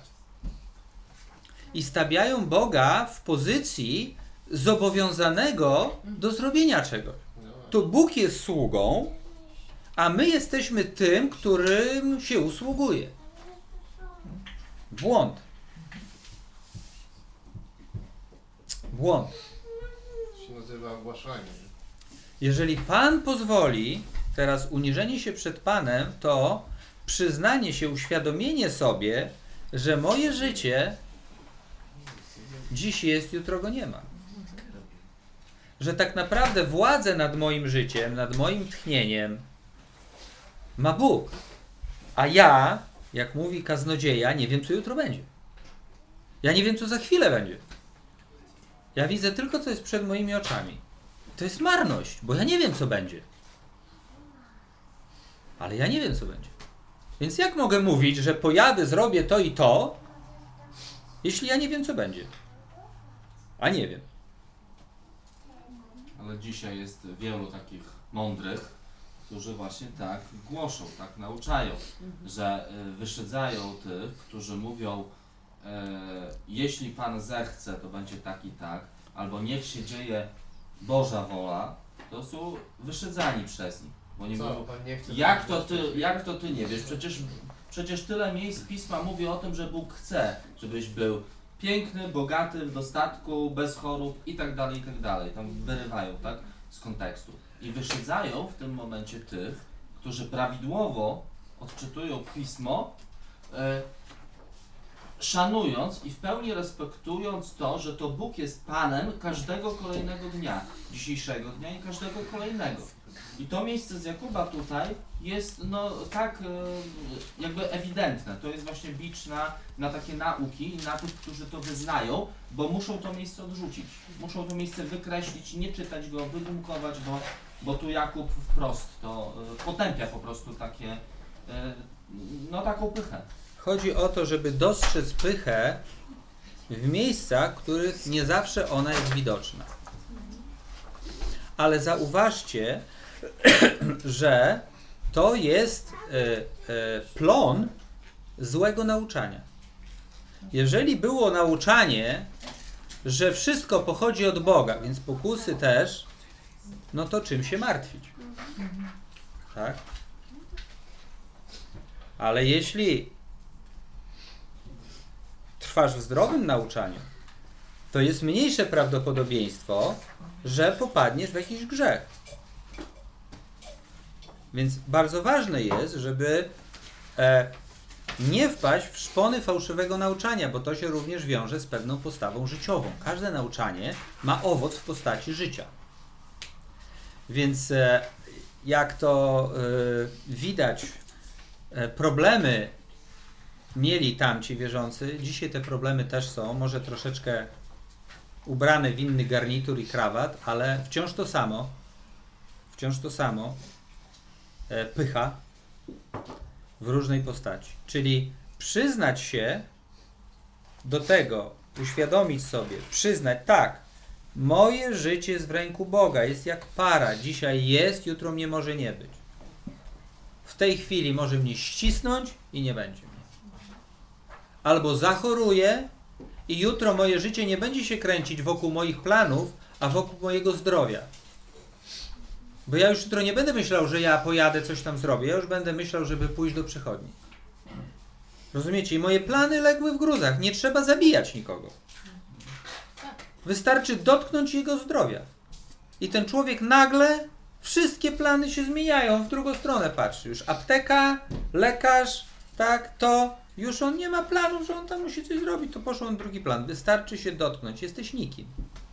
i stawiają Boga w pozycji zobowiązanego do zrobienia czegoś. To Bóg jest sługą, a my jesteśmy tym, którym się usługuje. Błąd. Błąd. To się nazywa ogłaszanie. Jeżeli Pan pozwoli, teraz uniżenie się przed Panem, to przyznanie się, uświadomienie sobie, że moje życie dziś jest, jutro go nie ma. Że tak naprawdę władzę nad moim życiem, nad moim tchnieniem ma Bóg. A ja, jak mówi kaznodzieja, nie wiem, co jutro będzie. Ja nie wiem, co za chwilę będzie. Ja widzę tylko, co jest przed moimi oczami. To jest marność, bo ja nie wiem, co będzie. Ale ja nie wiem, co będzie. Więc jak mogę mówić, że pojadę, zrobię to i to, jeśli ja nie wiem, co będzie? A nie wiem. Ale dzisiaj jest wielu takich mądrych, którzy właśnie tak głoszą, tak nauczają, że y, wyszydzają tych, którzy mówią, e, jeśli Pan zechce, to będzie tak i tak, albo niech się dzieje Boża wola, to są wyszydzani przez nich. Bo oni Co? mówią, Pan nie chce jak tak to, ty, być? jak to ty nie wiesz? Przecież, przecież tyle miejsc Pisma mówi o tym, że Bóg chce, żebyś był piękny, bogaty, w dostatku, bez chorób i tak dalej, i tak dalej. Tam wyrywają, tak, z kontekstu. I wyszydzają w tym momencie tych, którzy prawidłowo odczytują Pismo, e, szanując i w pełni respektując to, że to Bóg jest Panem każdego kolejnego dnia, dzisiejszego dnia i każdego kolejnego. I to miejsce z Jakuba tutaj jest no tak e, jakby ewidentne. To jest właśnie bicz na, na takie nauki i na tych, którzy to wyznają, bo muszą to miejsce odrzucić. Muszą to miejsce wykreślić, nie czytać go, wygumkować, bo, bo tu Jakub wprost to e, potępia po prostu takie, e, no taką pychę. Chodzi o to, żeby dostrzec pychę w miejscach, w których nie zawsze ona jest widoczna. Ale zauważcie, że to jest e, e, plon złego nauczania. Jeżeli było nauczanie, że wszystko pochodzi od Boga, więc pokusy też, no to czym się martwić? Tak? Ale jeśli trwasz w zdrowym nauczaniu, to jest mniejsze prawdopodobieństwo, że popadniesz w jakiś grzech. Więc bardzo ważne jest, żeby e, nie wpaść w szpony fałszywego nauczania, bo to się również wiąże z pewną postawą życiową. Każde nauczanie ma owoc w postaci życia. Więc e, jak to e, widać, e, problemy mieli tamci wierzący, dzisiaj te problemy też są, może troszeczkę ubrane w inny garnitur i krawat, ale wciąż to samo, wciąż to samo, e, pycha w różnej postaci. Czyli przyznać się do tego, uświadomić sobie, przyznać, tak, moje życie jest w ręku Boga, jest jak para, dzisiaj jest, jutro mnie może nie być. W tej chwili może mnie ścisnąć i nie będzie mnie. Albo zachoruję i jutro moje życie nie będzie się kręcić wokół moich planów, a wokół mojego zdrowia. Bo ja już jutro nie będę myślał, że ja pojadę, coś tam zrobię. Ja już będę myślał, żeby pójść do przychodni. Rozumiecie? I moje plany legły w gruzach. Nie trzeba zabijać nikogo. Wystarczy dotknąć jego zdrowia. I ten człowiek nagle, wszystkie plany się zmieniają, w drugą stronę patrzy. Już apteka, lekarz, tak, to... Już on nie ma planów, że on tam musi coś zrobić, to poszło na drugi plan. Wystarczy się dotknąć. Jesteś nikim.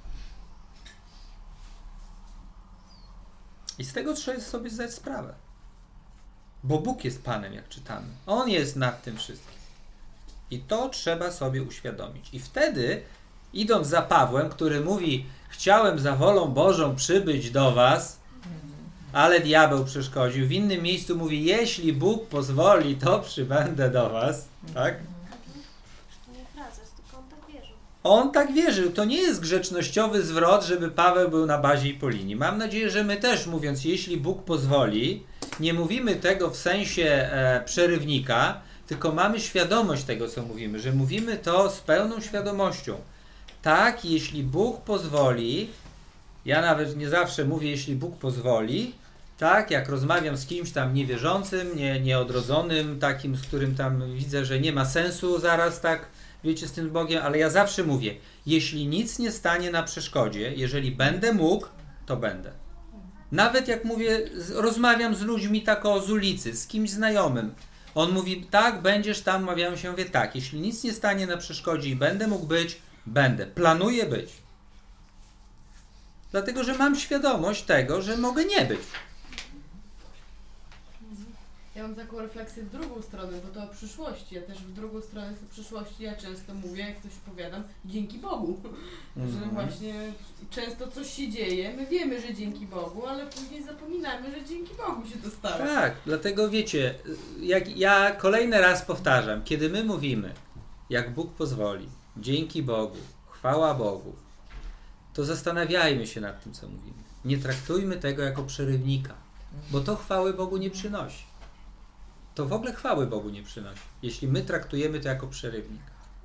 I z tego trzeba sobie zdać sprawę. Bo Bóg jest Panem, jak czytamy. On jest nad tym wszystkim. I to trzeba sobie uświadomić. I wtedy, idąc za Pawłem, który mówi, chciałem za wolą Bożą przybyć do was, ale diabeł przeszkodził. W innym miejscu mówi, jeśli Bóg pozwoli, to przybędę do was. Tak? To nie frazes, tylko on tak wierzył. On tak wierzył. To nie jest grzecznościowy zwrot, żeby Paweł był na bazie i po linii. Mam nadzieję, że my też, mówiąc, jeśli Bóg pozwoli, nie mówimy tego w sensie e, przerywnika, tylko mamy świadomość tego, co mówimy, że mówimy to z pełną świadomością. Tak, jeśli Bóg pozwoli, ja nawet nie zawsze mówię, jeśli Bóg pozwoli, tak, jak rozmawiam z kimś tam niewierzącym, nie, nieodrodzonym, takim, z którym tam widzę, że nie ma sensu zaraz, tak, wiecie, z tym Bogiem, ale ja zawsze mówię, jeśli nic nie stanie na przeszkodzie, jeżeli będę mógł, to będę. Nawet jak mówię, rozmawiam z ludźmi tak o z ulicy, z kimś znajomym, on mówi, tak, będziesz tam, mawiamy się, mówię, tak, jeśli nic nie stanie na przeszkodzie i będę mógł być, będę, planuję być. Dlatego, że mam świadomość tego, że mogę nie być. Ja mam taką refleksję w drugą stronę, bo to o przyszłości. Ja też w drugą stronę z przyszłości ja często mówię, jak coś opowiadam, dzięki Bogu. Mhm. Że właśnie często coś się dzieje, my wiemy, że dzięki Bogu, ale później zapominamy, że dzięki Bogu się to stało. Tak, dlatego wiecie, jak ja kolejny raz powtarzam, kiedy my mówimy, jak Bóg pozwoli, dzięki Bogu, chwała Bogu, to zastanawiajmy się nad tym, co mówimy. Nie traktujmy tego jako przerywnika, bo to chwały Bogu nie przynosi. To w ogóle chwały Bogu nie przynosi, jeśli my traktujemy to jako przerywnik.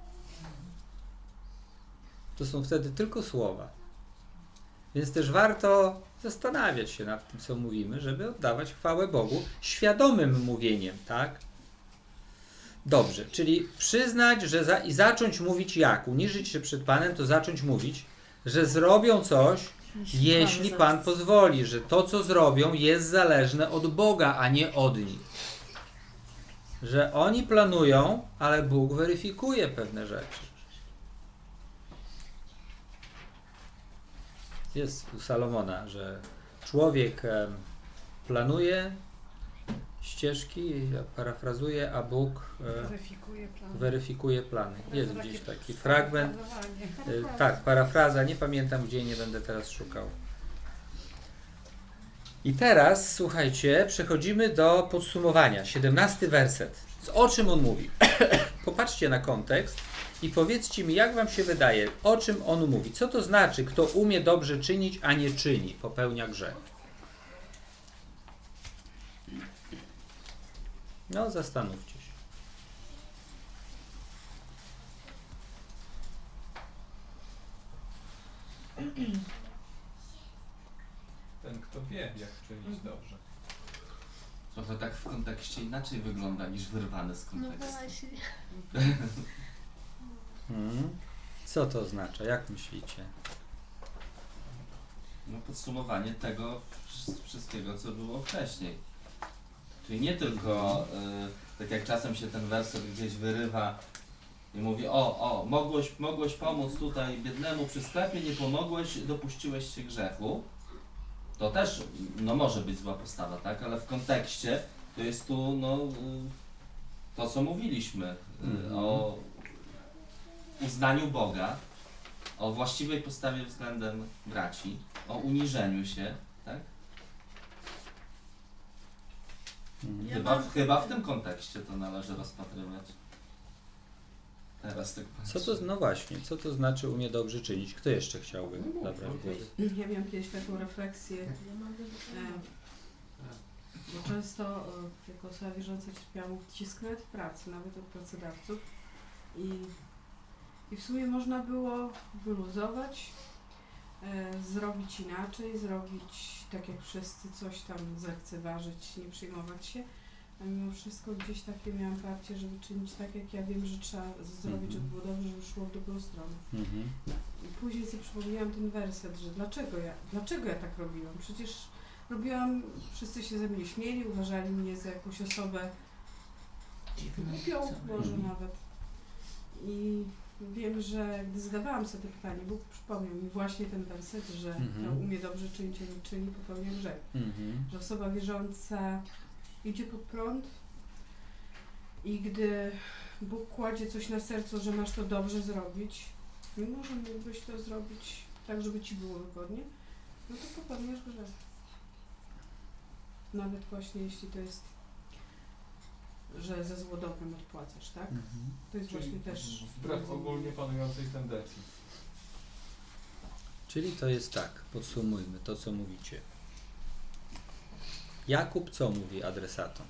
To są wtedy tylko słowa. Więc też warto zastanawiać się nad tym, co mówimy, żeby oddawać chwałę Bogu świadomym mówieniem, tak? Dobrze, czyli przyznać, że za, i zacząć mówić jak? Uniżyć się przed Panem, to zacząć mówić, że zrobią coś, jeśli Pan pozwoli, że to, co zrobią, jest zależne od Boga, a nie od nich. Że oni planują, ale Bóg weryfikuje pewne rzeczy. Jest u Salomona, że człowiek em, planuje ścieżki, ja parafrazuję, a Bóg e, Weryfikuje plan. weryfikuje plany. Jest To gdzieś takie taki fragment. sformułowanie. E, tak, parafraza, nie pamiętam gdzie, nie będę teraz szukał. I teraz, słuchajcie, przechodzimy do podsumowania. siedemnasty werset. O czym on mówi? Popatrzcie na kontekst i powiedzcie mi, jak wam się wydaje, o czym on mówi. Co to znaczy, kto umie dobrze czynić, a nie czyni, popełnia grzech? No, zastanówcie się. Ten, kto wie, jak czynić dobrze. Trochę tak w kontekście inaczej wygląda niż wyrwane z No kontekstu. właśnie. Hmm. Co to oznacza? Jak myślicie? No podsumowanie tego wsz- wszystkiego, co było wcześniej. Czyli nie tylko, y, tak jak czasem się ten werset gdzieś wyrywa i mówi, o, o, mogłeś, mogłeś pomóc tutaj biednemu przy sklepie, nie pomogłeś, dopuściłeś się grzechu. To też, no może być zła postawa, tak? Ale w kontekście to jest tu, no, y, to co mówiliśmy y, Mhm. o uznaniu Boga, o właściwej postawie względem braci, o uniżeniu się, tak? Hmm. Ja Chyba, mam- w, chyba w tym kontekście to należy rozpatrywać. Teraz tak Co patrzę. to, no właśnie, co to znaczy umie dobrze czynić? Kto jeszcze chciałby zabrać głos? Ja miałam kiedyś taką refleksję, Ja mam e, bo często e, jako osoba wierząca cierpiałam ucisk nawet w pracy, nawet od pracodawców i, i w sumie można było wyluzować, e, zrobić inaczej, zrobić tak jak wszyscy, coś tam zlekceważyć, nie przejmować się. A mimo wszystko gdzieś takie miałam parcie, żeby czynić tak, jak ja wiem, że trzeba zrobić, żeby było dobrze, żeby szło w dobrą stronę. Mhm. I później sobie przypomniałam ten werset, że dlaczego ja, dlaczego ja tak robiłam? Przecież robiłam, wszyscy się ze mnie śmieli, uważali mnie za jakąś osobę głupią może Mhm. nawet. I wiem, że gdy zadawałam sobie to pytanie, Bóg przypomniał mi właśnie ten werset, że Mhm. kto umie dobrze czynić, a nie czyni, popełnia grzech. Mhm. Że osoba wierząca idzie pod prąd i gdy Bóg kładzie coś na sercu, że masz to dobrze zrobić, mimo że mógłbyś to zrobić tak, żeby ci było wygodnie, no to popełniasz grzech. Nawet właśnie jeśli to jest, że ze złodownym odpłacasz, tak? Mhm. To jest Czyli właśnie też... wbrew ogólnie panującej tendencji. Czyli to jest tak, podsumujmy to, co mówicie. Jakub co mówi adresatom?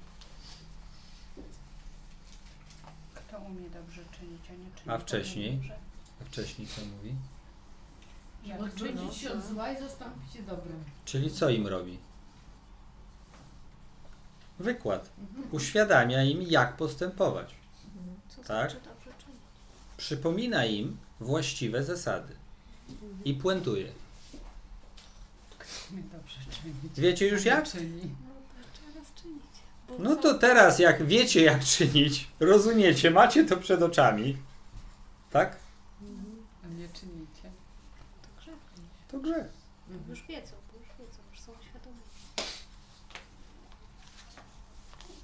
Kto umie dobrze czynić, a nie czyni. A wcześniej? Dobrze. A wcześniej co mówi? Jak odwrócić się czynić? od zła i zastąpić je dobrem. Czyli co im robi? Wykład. Uświadamia im, jak postępować. Co Tak? znaczy dobrze czynić? Przypomina im właściwe zasady. I puentuje. Umie dobrze czynić. Wiecie już jak? Czyni. No to trzeba czynić. Bo No co- to teraz, jak wiecie, jak czynić, rozumiecie, macie to przed oczami, tak? A nie czynicie. To grzech. To grzech. Już wiedzą, bo już wiedzą, już są świadomi.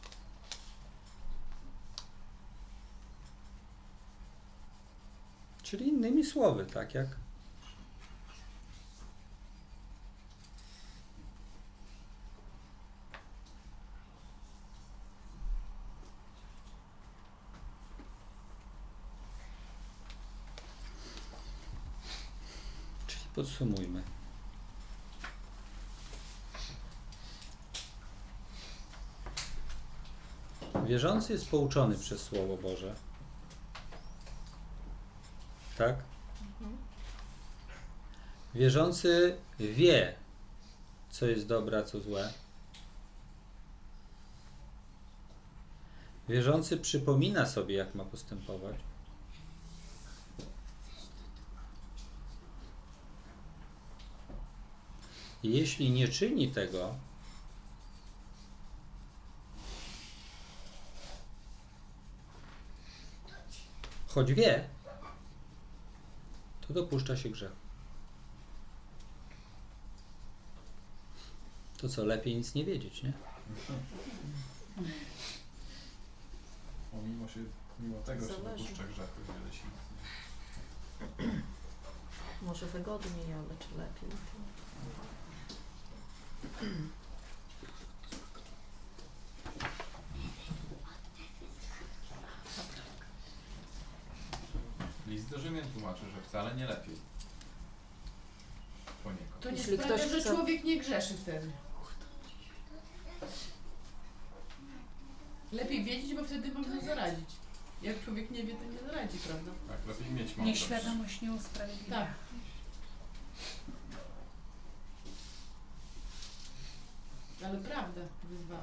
Czyli innymi słowy, tak jak czyli podsumujmy. Wierzący jest pouczony przez Słowo Boże. Tak? Wierzący wie, co jest dobre, a co złe. Wierzący przypomina sobie, jak ma postępować. I jeśli nie czyni tego, choć wie, to dopuszcza się grzechu. To co, lepiej nic nie wiedzieć, nie? O, mimo, się, mimo tego się Zależy. dopuszcza grzechu, wiele sił. Może wygodniej, ale czy lepiej? List do Rzymian tłumaczy, że wcale nie lepiej. Poniekąd. To nie Jeśli sprawia, ktoś że chce- człowiek nie grzeszy wtedy. Lepiej wiedzieć, bo wtedy można zaradzić. Jak człowiek nie wie, to nie zaradzi, prawda? Tak, lepiej mieć mądrość. Nieświadomość nie usprawiedliwia. Tak. Ale prawda wyzwala.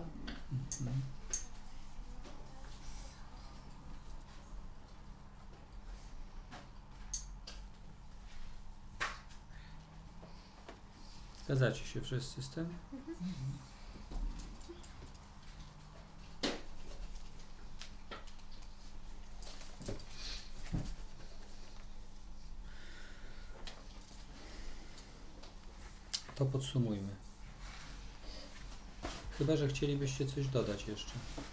Zgadzacie się wszyscy z tym? To podsumujmy. Chyba że chcielibyście coś dodać jeszcze.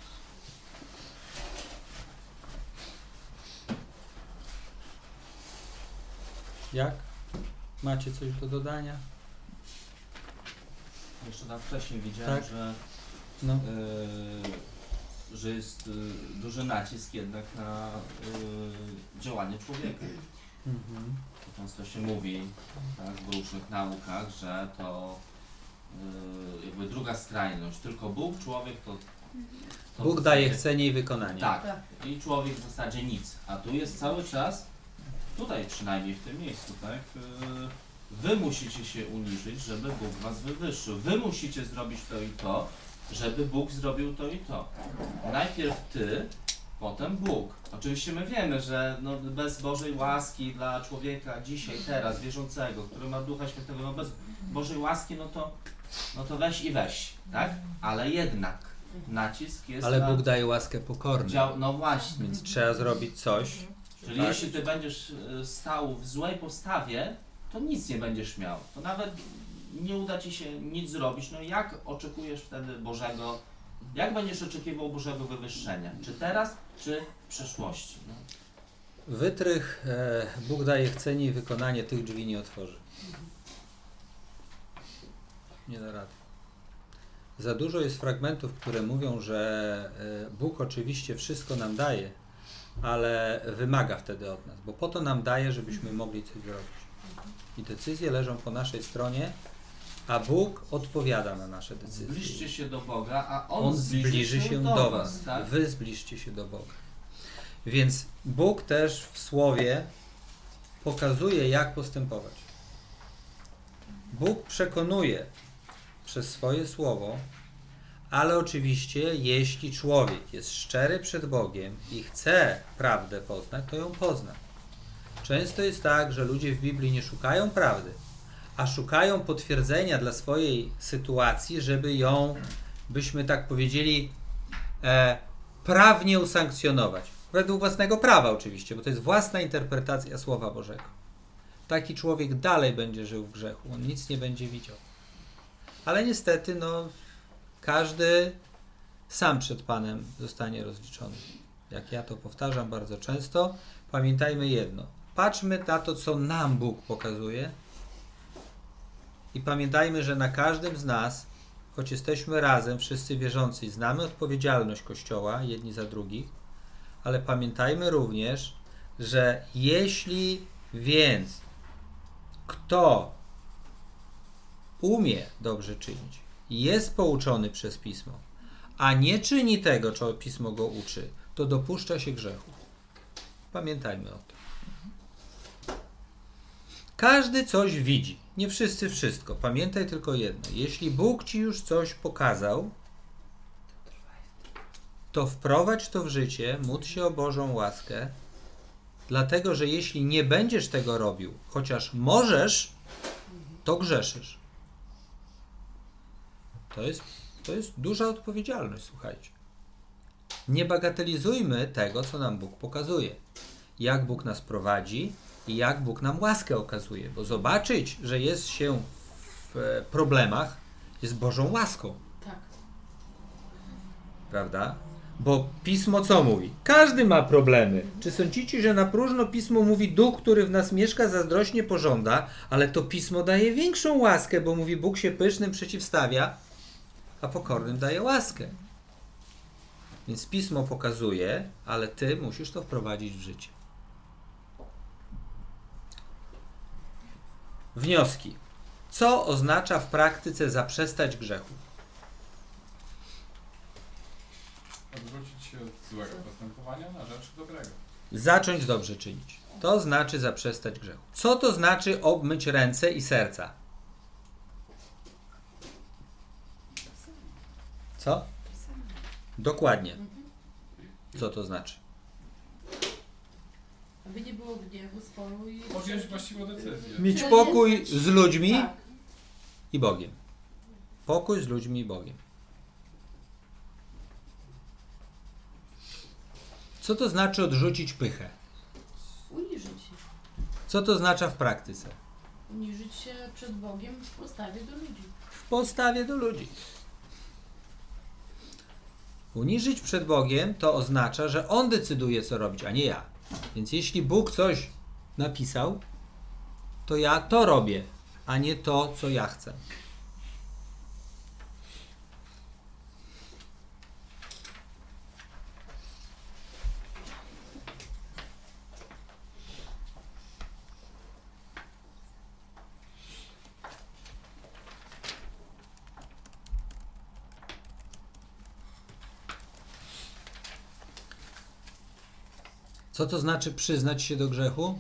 Jak? Macie coś do dodania? Jeszcze tam wcześniej widziałem, Tak. że, No. y, że jest y, duży nacisk jednak na y, działanie człowieka. Mhm. Często się mówi tak, w różnych naukach, że to y, jakby druga skrajność, tylko Bóg, człowiek to... to Bóg w daje zasadzie- chcenie i wykonanie. Tak, Tak. i człowiek w zasadzie nic. A tu jest cały czas, tutaj przynajmniej w tym miejscu, tak? y, Wy musicie się uniżyć, żeby Bóg was wywyższył. Wy musicie zrobić to i to, żeby Bóg zrobił to i to. Najpierw ty, potem Bóg. Oczywiście my wiemy, że no, bez Bożej łaski dla człowieka dzisiaj, teraz, wierzącego, który ma Ducha Świętego, no bez Bożej łaski, no to, no to weź i weź, tak? Ale jednak nacisk jest Ale na Bóg daje łaskę pokorną. dział... No właśnie. Więc trzeba zrobić coś. Czyli Tak. jeśli ty będziesz y, stał w złej postawie, to nic nie będziesz miał. To nawet nie uda ci się nic zrobić. No jak oczekujesz wtedy Bożego, jak będziesz oczekiwał Bożego wywyższenia? Czy teraz, czy w przyszłości? No. Wytrych, e, Bóg daje chcenie i wykonanie, tych drzwi nie otworzy. Nie da rady. Za dużo jest fragmentów, które mówią, że e, Bóg oczywiście wszystko nam daje, ale wymaga wtedy od nas, bo po to nam daje, żebyśmy mogli coś zrobić. I decyzje leżą po naszej stronie, a Bóg odpowiada na nasze decyzje. Zbliżcie się do Boga, a On, On zbliży się do Was. tak? Wy zbliżcie się do Boga. Więc Bóg też w Słowie pokazuje, jak postępować. Bóg przekonuje przez swoje Słowo, ale oczywiście, jeśli człowiek jest szczery przed Bogiem i chce prawdę poznać, to ją pozna. Często jest tak, że ludzie w Biblii nie szukają prawdy, a szukają potwierdzenia dla swojej sytuacji, żeby ją, byśmy tak powiedzieli, e, prawnie usankcjonować. Według własnego prawa oczywiście, bo to jest własna interpretacja Słowa Bożego. Taki człowiek dalej będzie żył w grzechu, on nic nie będzie widział. Ale niestety, no, każdy sam przed Panem zostanie rozliczony. Jak ja to powtarzam bardzo często, pamiętajmy jedno. patrzmy na to, co nam Bóg pokazuje i pamiętajmy, że na każdym z nas, choć jesteśmy razem, wszyscy wierzący, znamy odpowiedzialność Kościoła jedni za drugich, ale pamiętajmy również, że jeśli więc kto umie dobrze czynić, jest pouczony przez Pismo, a nie czyni tego, co Pismo go uczy, to dopuszcza się grzechu. Pamiętajmy o tym. Każdy coś widzi. Nie wszyscy wszystko. Pamiętaj tylko jedno. Jeśli Bóg ci już coś pokazał, to wprowadź to w życie, módl się o Bożą łaskę, dlatego, że jeśli nie będziesz tego robił, chociaż możesz, to grzeszysz. To jest, to jest duża odpowiedzialność, słuchajcie. Nie bagatelizujmy tego, co nam Bóg pokazuje. Jak Bóg nas prowadzi i jak Bóg nam łaskę okazuje. Bo zobaczyć, że jest się w problemach, jest Bożą łaską. Tak. Prawda? Bo Pismo co mówi? Każdy ma problemy. Czy sądzicie, że na próżno Pismo mówi Duch, który w nas mieszka, zazdrośnie pożąda, ale to Pismo daje większą łaskę, bo mówi Bóg się pysznym przeciwstawia, a pokornym daje łaskę. Więc Pismo pokazuje, ale ty musisz to wprowadzić w życie. Wnioski. Co oznacza w praktyce zaprzestać grzechu? Odwrócić się od złego postępowania na rzecz dobrego. Zacząć dobrze czynić. To znaczy zaprzestać grzechu. Co to znaczy obmyć ręce i serca? Co? Dokładnie. Co to znaczy? Aby nie było gniewu, sporu i... Podjąć właściwą decyzję. Mieć Czyli pokój jest- z ludźmi Tak. i Bogiem. Pokój z ludźmi i Bogiem. Co to znaczy odrzucić pychę? Uniżyć się. Co to oznacza w praktyce? Uniżyć się przed Bogiem w postawie do ludzi. W postawie do ludzi. Uniżyć przed Bogiem to oznacza, że On decyduje, co robić, a nie ja. Więc jeśli Bóg coś napisał, to ja to robię, a nie to, co ja chcę. Co to znaczy przyznać się do grzechu?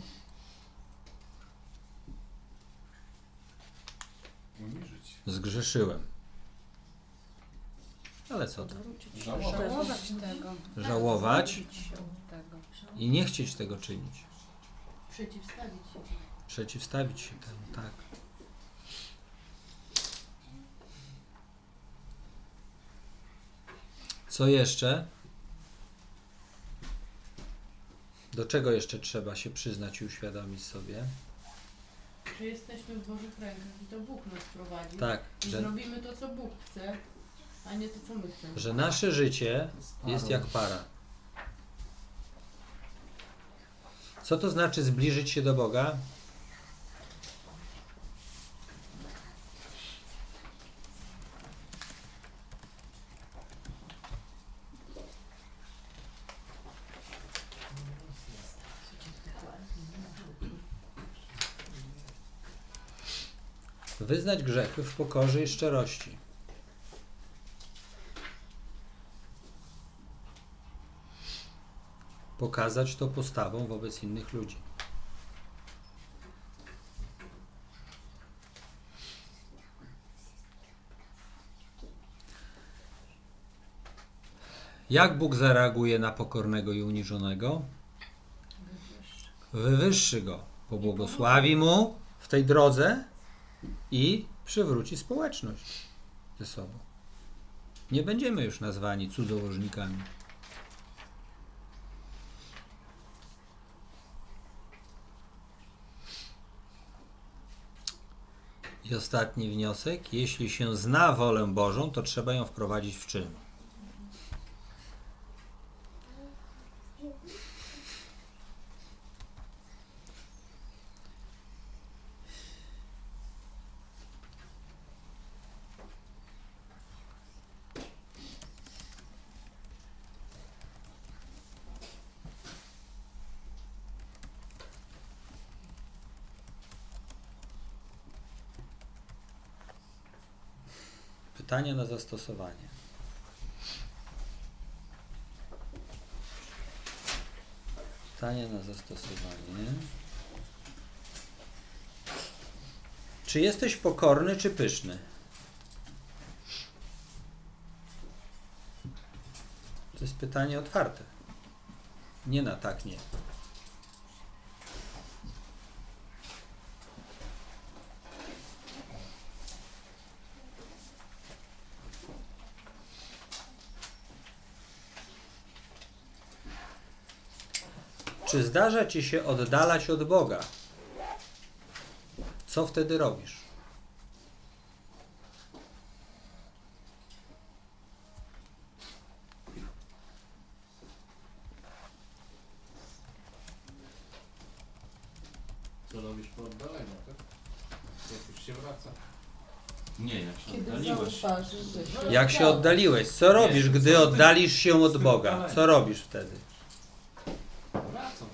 Uniżyć. Zgrzeszyłem. Ale co to? Żałować. Żałować tego. Żałować się tego. i nie chcieć tego czynić. Przeciwstawić się. Przeciwstawić się temu, tak. Co jeszcze? Do czego jeszcze trzeba się przyznać i uświadomić sobie? Że jesteśmy w Bożych rękach i to Bóg nas prowadzi. Tak, I że, zrobimy to, co Bóg chce, a nie to, co my chcemy. że nasze życie jest jak para. Co to znaczy zbliżyć się do Boga? Wyznać grzechy w pokorze i szczerości. Pokazać to postawą wobec innych ludzi. Jak Bóg zareaguje na pokornego i uniżonego? Wywyższy go, pobłogosławi mu w tej drodze i przywróci społeczność ze sobą. Nie będziemy już nazwani cudzołożnikami. I ostatni wniosek. Jeśli się zna wolę Bożą, to trzeba ją wprowadzić w czyn. Pytania na zastosowanie. Pytania na zastosowanie. Czy jesteś pokorny, czy pyszny? To jest pytanie otwarte. Nie na tak, nie. Czy zdarza ci się oddalać od Boga? Co wtedy robisz? Co robisz po oddaleniu, tak? Jak już się wraca. Nie, jak się Kiedy oddaliłeś. zauważysz, że się Jak się oddaliłeś, co robisz, gdy oddalisz się od Boga? Co robisz wtedy? Wracam.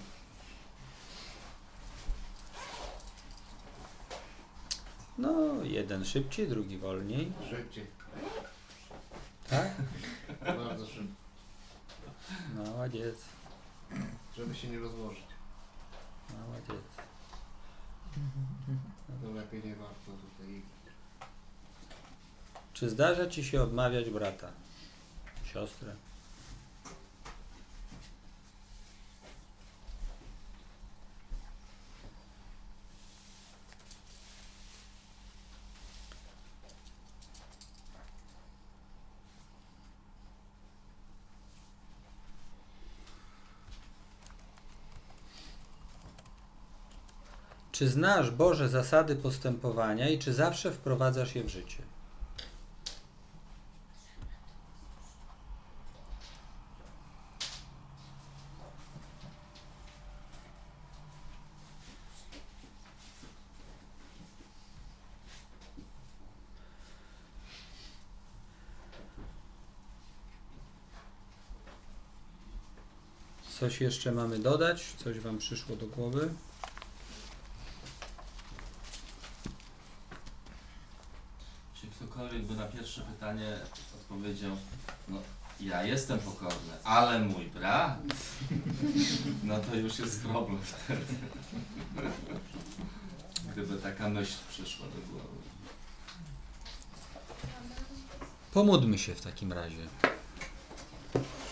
No, jeden szybciej, drugi wolniej. Szybciej. Tak? Bardzo szybko. No, ładziec. Żeby się nie rozłożyć. No, ładziec. To lepiej nie warto tutaj. Czy zdarza ci się odmawiać brata, siostrę? Czy znasz Boże zasady postępowania i czy zawsze wprowadzasz je w życie? Coś jeszcze mamy dodać? Coś Wam przyszło do głowy? Jeśli ktokolwiek by na pierwsze pytanie odpowiedział, no ja jestem pokorny, ale mój brat, no to już jest problem wtedy. Gdyby taka myśl przyszła do głowy. Pomódlmy się w takim razie.